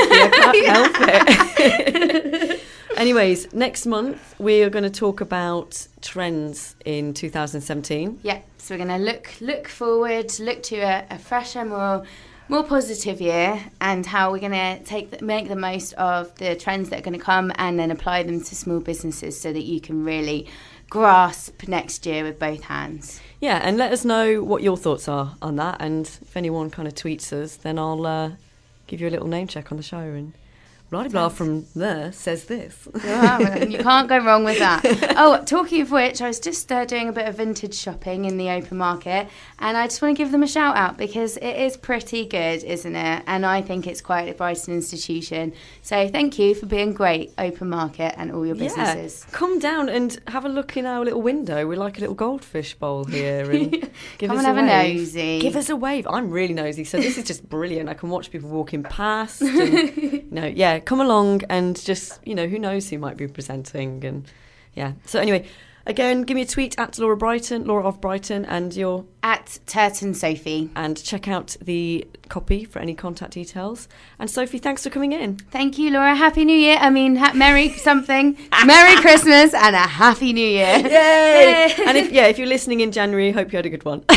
I can't help it. Anyways, next month we are going to talk about trends in 2017. Yeah, so we're going to look forward, look to a fresher, more positive year, and how we're going to make the most of the trends that are going to come and then apply them to small businesses so that you can really grasp next year with both hands. Yeah, and let us know what your thoughts are on that, and if anyone kind of tweets us, then I'll give you a little name check on the show, and blah from there says this. Yeah, you can't go wrong with that. Oh, talking of which, I was just doing a bit of vintage shopping in the open market, and I just want to give them a shout out because it is pretty good, isn't it? And I think it's quite a Brighton institution. So thank you for being great, open market, and all your businesses. Yeah. Come down and have a look in our little window. We're like a little goldfish bowl here. And Come and have a nosy. Give us a wave. I'm really nosy, so this is just brilliant. I can watch people walking past. And, come along and just, who knows who might be presenting. And so anyway, again, give me a tweet at Laura of Brighton, and you're at Turton Sophie. And check out the copy for any contact details. And Sophie, thanks for coming in. Thank you, Laura. Happy New Year. Merry something. Merry Christmas and a Happy New Year. Yay! And if you're listening in January, hope you had a good one.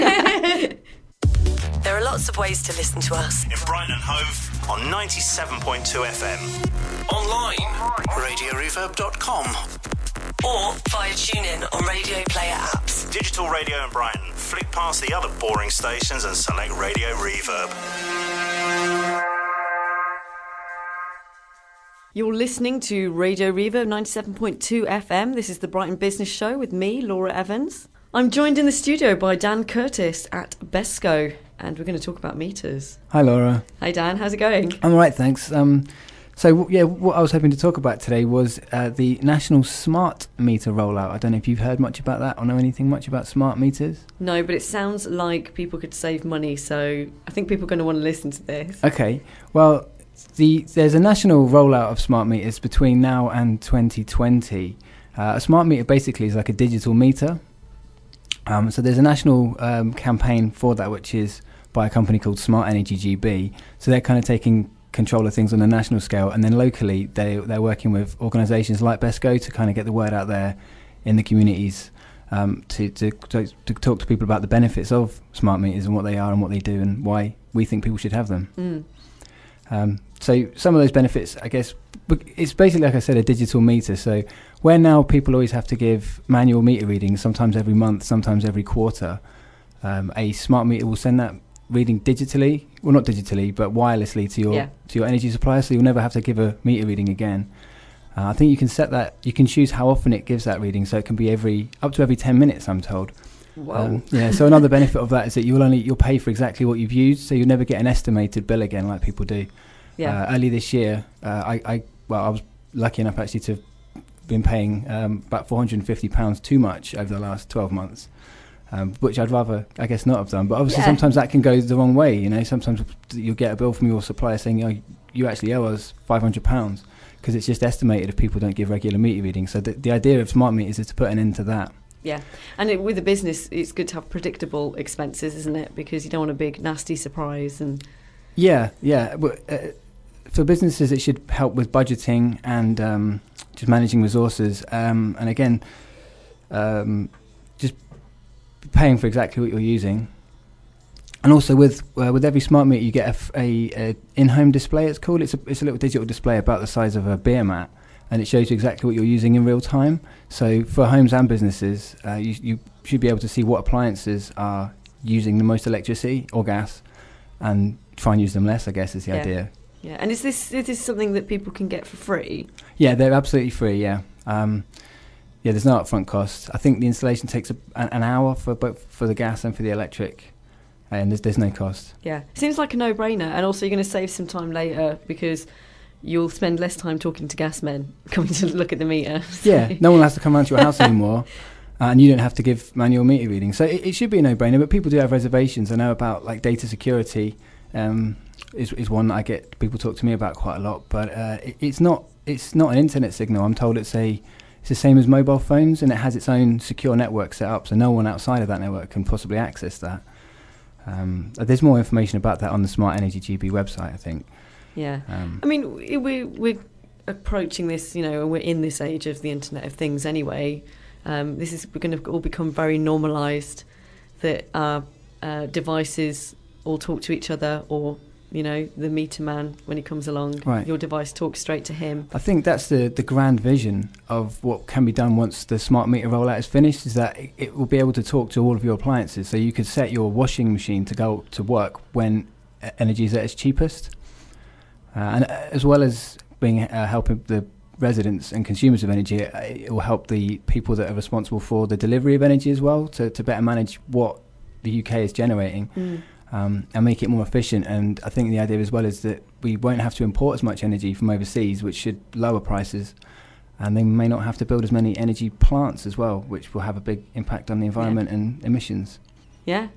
There are lots of ways to listen to us. In Brighton and Hove on 97.2 FM. Online, radioreverb.com. Or via TuneIn on Radio Player apps. Digital radio in Brighton. Flick past the other boring stations and select Radio Reverb. You're listening to Radio Reverb 97.2 FM. This is the Brighton Business Show with me, Laura Evans. I'm joined in the studio by Dan Curtis at Besco, and we're going to talk about meters. Hi, Laura. Hi, Dan. How's it going? I'm all right, thanks. What I was hoping to talk about today was the national smart meter rollout. I don't know if you've heard much about that or know anything much about smart meters. No, but it sounds like people could save money, so I think people are going to want to listen to this. Okay. Well, there's a national rollout of smart meters between now and 2020. A smart meter basically is like a digital meter. So there's a national campaign for that, which is by a company called Smart Energy GB. So they're kind of taking control of things on a national scale, and then locally they're working with organisations like Besco to kind of get the word out there in the communities, to talk to people about the benefits of smart meters and what they are and what they do and why we think people should have them. So some of those benefits, I guess, it's basically, like I said, a digital meter. So where now people always have to give manual meter readings, sometimes every month, sometimes every quarter, a smart meter will send that reading digitally, well, not digitally, but wirelessly to your energy supplier, so you'll never have to give a meter reading again. I think you can set that. You can choose how often it gives that reading, so it can be up to every 10 minutes. I'm told. Wow. So another benefit of that is that you'll pay for exactly what you've used, so you'll never get an estimated bill again like people do. Yeah. Early this year, I was lucky enough actually to have been paying about £450 too much over the last 12 months, which I'd rather, I guess, not have done. But obviously sometimes that can go the wrong way. You know, sometimes you'll get a bill from your supplier saying, "Oh, you actually owe us £500," because it's just estimated if people don't give regular meter readings. So the idea of smart meters is to put an end to that. Yeah, and with a business, it's good to have predictable expenses, isn't it? Because you don't want a big, nasty surprise. And yeah. But, for businesses, it should help with budgeting and just managing resources. And again, just paying for exactly what you're using. And also with every smart meter, you get a in-home display. It's called. It's a little digital display about the size of a beer mat, and it shows you exactly what you're using in real time. So for homes and businesses, you should be able to see what appliances are using the most electricity or gas, and try and use them less, I guess, is the idea. Yeah, and is this something that people can get for free? Yeah, they're absolutely free, yeah. There's no upfront cost. I think the installation takes an hour for both for the gas and for the electric, and there's no cost. Yeah, seems like a no-brainer, and also you're going to save some time later because you'll spend less time talking to gas men coming to look at the meter. So. Yeah, no one has to come around to your house anymore, and you don't have to give manual meter readings. So it should be a no-brainer, but people do have reservations. I know about like data security is one that I get people talk to me about quite a lot, but it's not an internet signal. I'm told it's the same as mobile phones, and it has its own secure network set up, so no one outside of that network can possibly access that. There's more information about that on the Smart Energy GB website, I think. Yeah, I mean, we're approaching this, and we're in this age of the Internet of Things anyway. We're going to all become very normalised, that our devices all talk to each other, or the meter man, when he comes along, your device talks straight to him. I think that's the grand vision of what can be done once the smart meter rollout is finished, is that it will be able to talk to all of your appliances. So you could set your washing machine to go to work when energy is at its cheapest. And as well as being helping the residents and consumers of energy, it will help the people that are responsible for the delivery of energy as well to better manage what the UK is generating and make it more efficient. And I think the idea as well is that we won't have to import as much energy from overseas, which should lower prices, and they may not have to build as many energy plants as well, which will have a big impact on the environment and emissions. Yeah.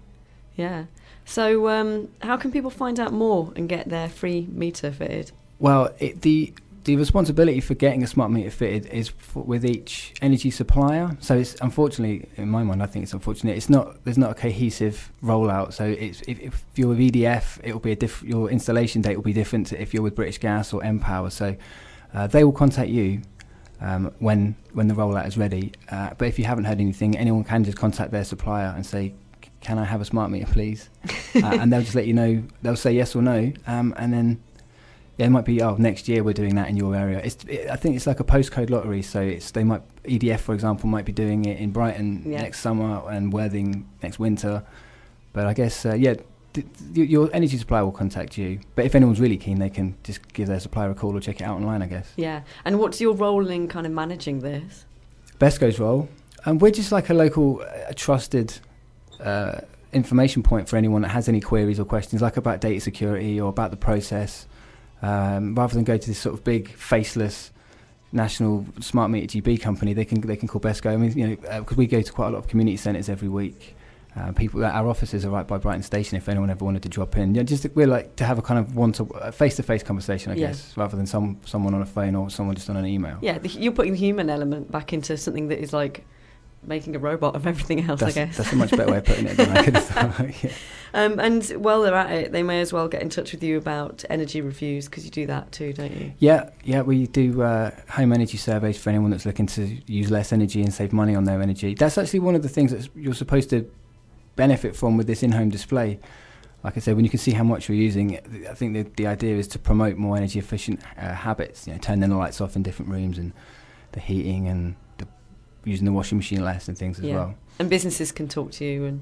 So how can people find out more and get their free meter fitted? Well, the responsibility for getting a smart meter fitted is with each energy supplier. So it's unfortunately, in my mind, I think it's unfortunate. There's not a cohesive rollout. So if you're with EDF, it will be your installation date will be different to if you're with British Gas or Empower. So they will contact you when the rollout is ready. But if you haven't heard anything, anyone can just contact their supplier and say, "Can I have a smart meter, please?" And they'll just let you know. They'll say yes or no, and then it might be next year we're doing that in your area. I think it's like a postcode lottery. So EDF, for example, might be doing it in Brighton next summer and Worthing next winter. But I guess your energy supplier will contact you. But if anyone's really keen, they can just give their supplier a call or check it out online, I guess. Yeah. And what's your role in kind of managing this? Besco's role, we're just like a local, trusted information point for anyone that has any queries or questions, like about data security or about the process. Rather than go to this sort of big faceless national smart meter GB company, they can call Besco. I mean, because we go to quite a lot of community centres every week. Our offices are right by Brighton Station. If anyone ever wanted to drop in, we're like to have a kind of face-to-face conversation, I guess, rather than someone on a phone or someone just on an email. Yeah, you're putting the human element back into something that is like making a robot of everything else, I guess. That's a much better way of putting it than I could have thought. Yeah. And while they're at it, they may as well get in touch with you about energy reviews, because you do that too, don't you? Yeah, we do home energy surveys for anyone that's looking to use less energy and save money on their energy. That's actually one of the things that you're supposed to benefit from with this in-home display. Like I said, when you can see how much you're using, I think the idea is to promote more energy efficient habits, turning the lights off in different rooms and the heating and using the washing machine less and things as well. And businesses can talk to you and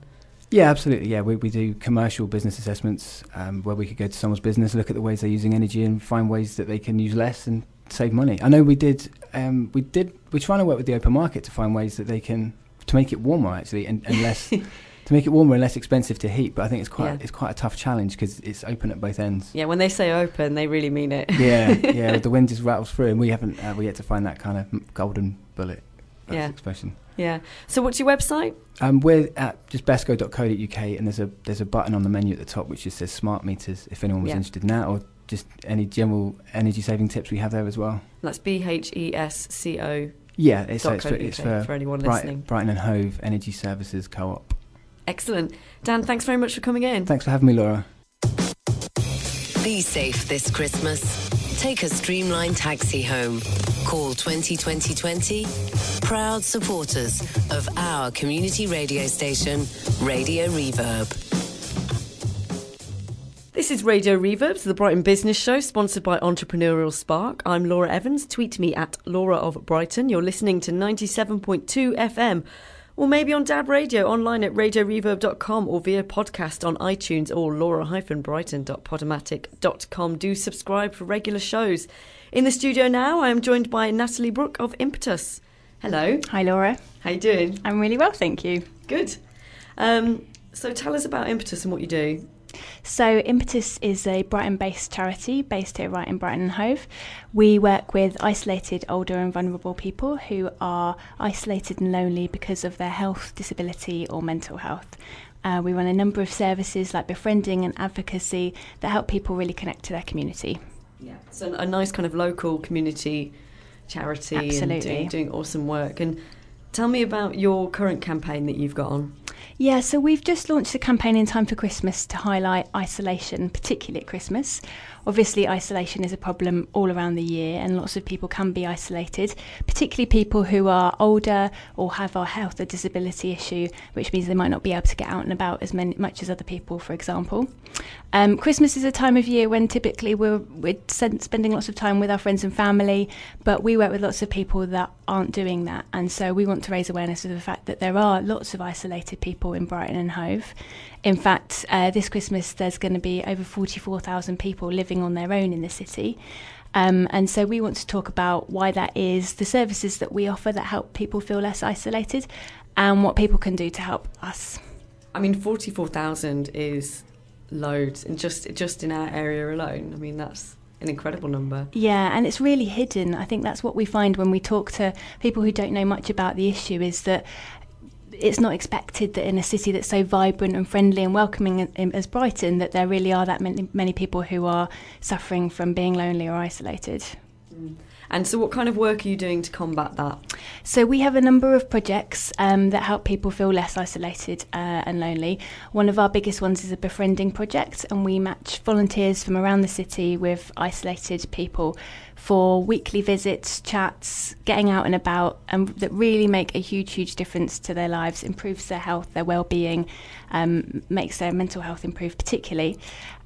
Yeah, absolutely. Yeah, we do commercial business assessments where we could go to someone's business, look at the ways they're using energy and find ways that they can use less and save money. I know we're trying to work with the open market to find ways that they can, to make it warmer actually and less, to make it warmer and less expensive to heat. But I think it's quite a tough challenge because it's open at both ends. Yeah, when they say open, they really mean it. Yeah, the wind just rattles through, and we haven't we yet to find that kind of golden bullet. Expression. Yeah. So what's your website? We're at just besco.co.uk, and there's a button on the menu at the top which just says smart meters if anyone was interested in that, or just any general energy saving tips we have there as well. That's BHESCO. Yeah, it's for anyone listening. Brighton and Hove Energy Services Co-op. Excellent. Dan, thanks very much for coming in. Thanks for having me, Laura. Be safe this Christmas. Take a Streamline taxi home. Call 202020. Proud supporters of our community radio station, Radio Reverb. This is Radio Reverb's The Brighton Business Show, sponsored by Entrepreneurial Spark. I'm Laura Evans. Tweet me at Laura of Brighton. You're listening to 97.2 FM, or maybe on DAB Radio, online at radioreverb.com, or via podcast on iTunes or laura-brighton.podomatic.com. Do subscribe for regular shows. In the studio now, I am joined by Natalie Brooke of Impetus. Hello. Hi, Laura. How you doing? I'm really well, thank you. Good. So tell us about Impetus and what you do. So Impetus is a Brighton-based charity based here right in Brighton and Hove. We work with isolated, older and vulnerable people who are isolated and lonely because of their health, disability or mental health. We run a number of services like befriending and advocacy that help people really connect to their community. Yeah, so a nice kind of local community charity. Absolutely. And doing awesome work. And tell me about your current campaign that you've got on. Yeah, so we've just launched a campaign in time for Christmas to highlight isolation, particularly at Christmas. Obviously, isolation is a problem all around the year and lots of people can be isolated, particularly people who are older or have a health or disability issue, which means they might not be able to get out and about as much as other people, for example. Christmas is a time of year when typically we're spending lots of time with our friends and family, but we work with lots of people that aren't doing that. And so we want to raise awareness of the fact that there are lots of isolated people in Brighton and Hove. In fact, this Christmas there's going to be over 44,000 people living on their own in the city. And so we want to talk about why that is, the services that we offer that help people feel less isolated, and what people can do to help us. I mean, 44,000 is loads, and just in our area alone. I mean, that's an incredible number. Yeah, and it's really hidden. I think that's what we find when we talk to people who don't know much about the issue, is that it's not expected that in a city that's so vibrant and friendly and welcoming as Brighton, that there really are that many people who are suffering from being lonely or isolated. And so what kind of work are you doing to combat that? So we have a number of projects that help people feel less isolated and lonely. One of our biggest ones is a befriending project, and we match volunteers from around the city with isolated people for weekly visits, chats, getting out and about, and that really make a huge difference to their lives, improves their health, their well-being, makes their mental health improve particularly.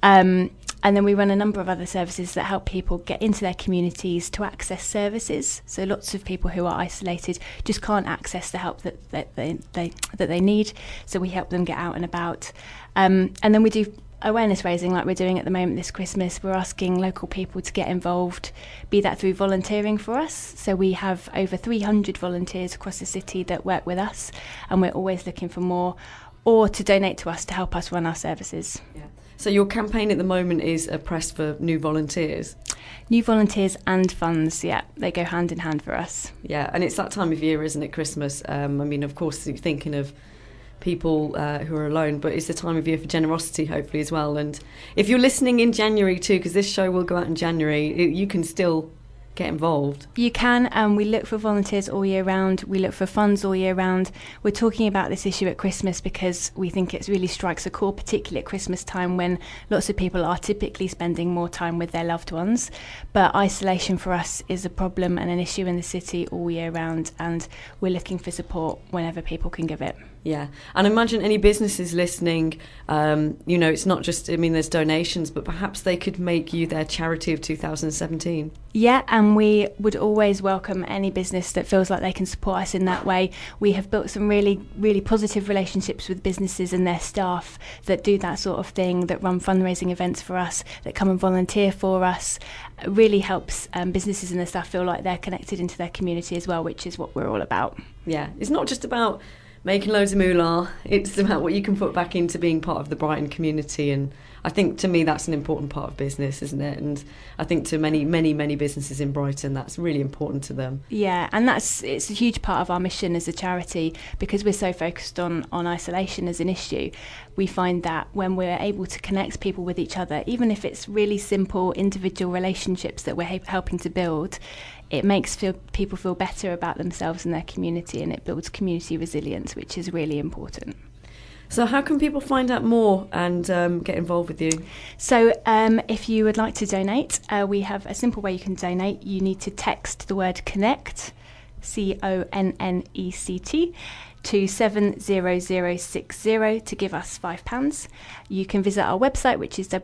And then we run a number of other services that help people get into their communities to access services. So lots of people who are isolated just can't access the help that they need. So we help them get out and about. And then we do awareness raising like we're doing at the moment this Christmas. We're asking local people to get involved, be that through volunteering for us. So we have over 300 volunteers across the city that work with us, and we're always looking for more, or to donate to us to help us run our services. Yeah. So your campaign at the moment is a press for new volunteers? New volunteers and funds, yeah. They go hand in hand for us. Yeah, and it's that time of year, isn't it, Christmas? I mean, of course, you're thinking of people who are alone, but it's the time of year for generosity, hopefully, as well. And if you're listening in January too, because this show will go out in January, you can still get involved. You can, and we look for volunteers all year round. We look for funds all year round. We're talking about this issue at Christmas because we think it really strikes a chord, particularly at Christmas time when lots of people are typically spending more time with their loved ones. But isolation for us is a problem and an issue in the city all year round, and we're looking for support whenever people can give it. Yeah, and imagine any businesses listening, it's not just, there's donations, but perhaps they could make you their charity of 2017. Yeah, and we would always welcome any business that feels like they can support us in that way. We have built some really, really positive relationships with businesses and their staff that do that sort of thing, that run fundraising events for us, that come and volunteer for us. It really helps businesses and their staff feel like they're connected into their community as well, which is what we're all about. Yeah, it's not just about making loads of moolah, it's about what you can put back into being part of the Brighton community, and I think to me that's an important part of business, isn't it? And I think to many, many, many businesses in Brighton that's really important to them. Yeah, and it's a huge part of our mission as a charity, because we're so focused on isolation as an issue. We find that when we're able to connect people with each other, even if it's really simple individual relationships that we're helping to build, it makes people feel better about themselves and their community, and it builds community resilience, which is really important. So how can people find out more and get involved with you? So if you would like to donate, we have a simple way you can donate. You need to text the word CONNECT, CONNECT, to 70060 to give us £5. You can visit our website, which is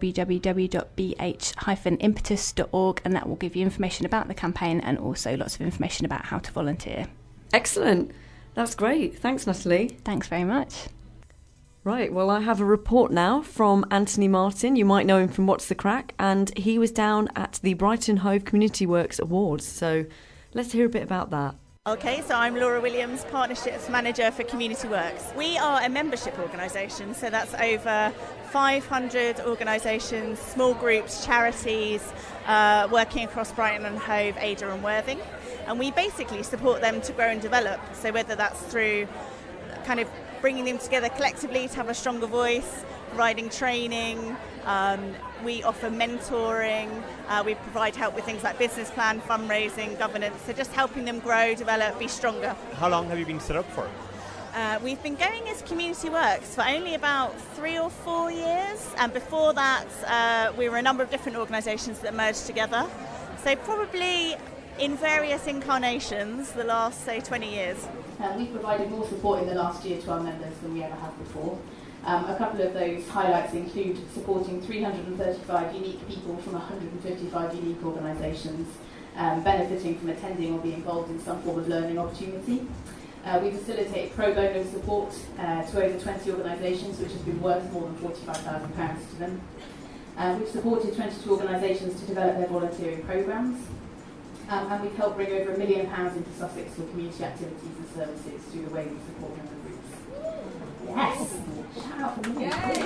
www.bh-impetus.org, and that will give you information about the campaign and also lots of information about how to volunteer. Excellent. That's great. Thanks, Natalie. Thanks very much. Right, well, I have a report now from Anthony Martin. You might know him from What's the Crack, and he was down at the Brighton Hove Community Works Awards. So let's hear a bit about that. Okay, so I'm Laura Williams, Partnerships Manager for Community Works. We are a membership organisation, so that's over 500 organisations, small groups, charities, working across Brighton and Hove, Ada and Worthing. And we basically support them to grow and develop. So whether that's through kind of bringing them together collectively to have a stronger voice, providing training, we offer mentoring, we provide help with things like business plan, fundraising, governance, so just helping them grow, develop, be stronger. How long have you been set up for? We've been going as Community Works for only about 3 or 4 years, and before that we were a number of different organisations that merged together, so probably in various incarnations the last, say, 20 years. We've provided more support in the last year to our members than we ever have before. A couple of those highlights include supporting 335 unique people from 155 unique organisations, benefiting from attending or being involved in some form of learning opportunity. We facilitate pro bono support to over 20 organisations, which has been worth more than £45,000 to them. We've supported 22 organisations to develop their volunteering programmes. And we've helped bring over £1 million into Sussex for community activities and services through the way we support member groups. Yes! Shout out for me.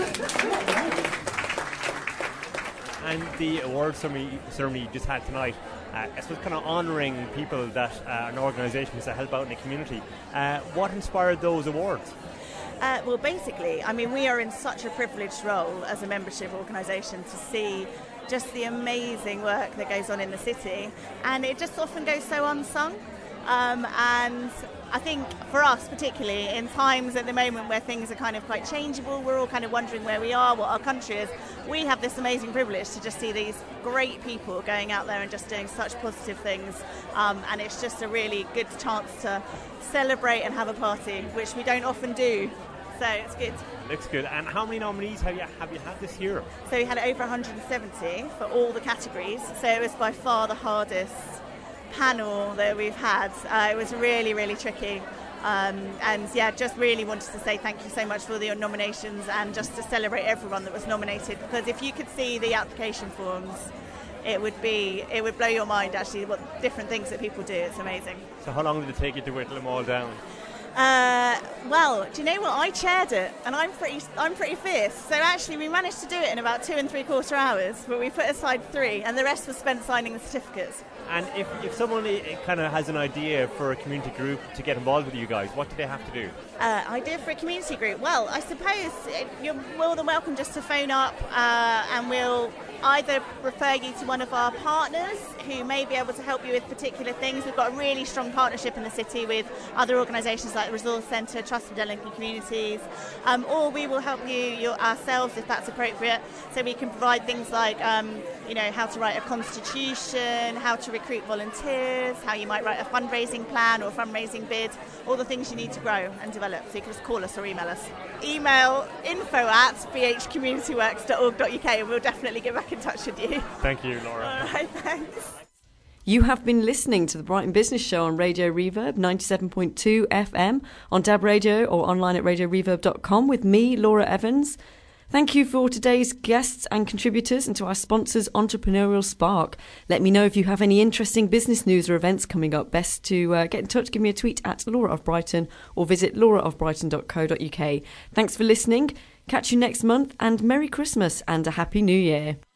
And the award ceremony you just had tonight, I suppose kind of honouring people that and organisations that help out in the community. What inspired those awards? Well, basically, we are in such a privileged role as a membership organisation to see just the amazing work that goes on in the city, and it just often goes so unsung. And I think for us, particularly in times at the moment where things are kind of quite changeable, we're all kind of wondering where we are, what our country is. We have this amazing privilege to just see these great people going out there and just doing such positive things, and it's just a really good chance to celebrate and have a party, which we don't often do. So it's good. Looks good. And how many nominees have you had this year? So we had over 170 for all the categories. So it was by far the hardest panel that we've had. It was really, really tricky. And yeah, just really wanted to say thank you so much for the nominations and just to celebrate everyone that was nominated. Because if you could see the application forms, it would blow your mind actually what different things that people do. It's amazing. So how long did it take you to whittle them all down? Well, do you know what? I chaired it, and I'm pretty fierce. So actually, we managed to do it in about 2 3/4 hours, but we put aside 3, and the rest was spent signing the certificates. And if someone kind of has an idea for a community group to get involved with you guys, what do they have to do? Idea for a community group? Well, I suppose you're more than welcome just to phone up, and we'll either refer you to one of our partners who may be able to help you with particular things. We've got a really strong partnership in the city with other organisations like the Resource Centre, Trust and Developing Communities, or we will help you ourselves if that's appropriate. So we can provide things like how to write a constitution, how to recruit volunteers, how you might write a fundraising plan or a fundraising bid, all the things you need to grow and develop. So you can just call us or email us. Email info@bhcommunityworks.org.uk and we'll definitely get back in touch with you. Thank you, Laura. All right, thanks. You have been listening to the Brighton Business Show on Radio Reverb 97.2 FM, on DAB Radio or online at radioreverb.com with me, Laura Evans. Thank you for today's guests and contributors and to our sponsors, Entrepreneurial Spark. Let me know if you have any interesting business news or events coming up. Best to get in touch, give me a tweet at Laura of Brighton or visit lauraofbrighton.co.uk. Thanks for listening. Catch you next month and Merry Christmas and a Happy New Year.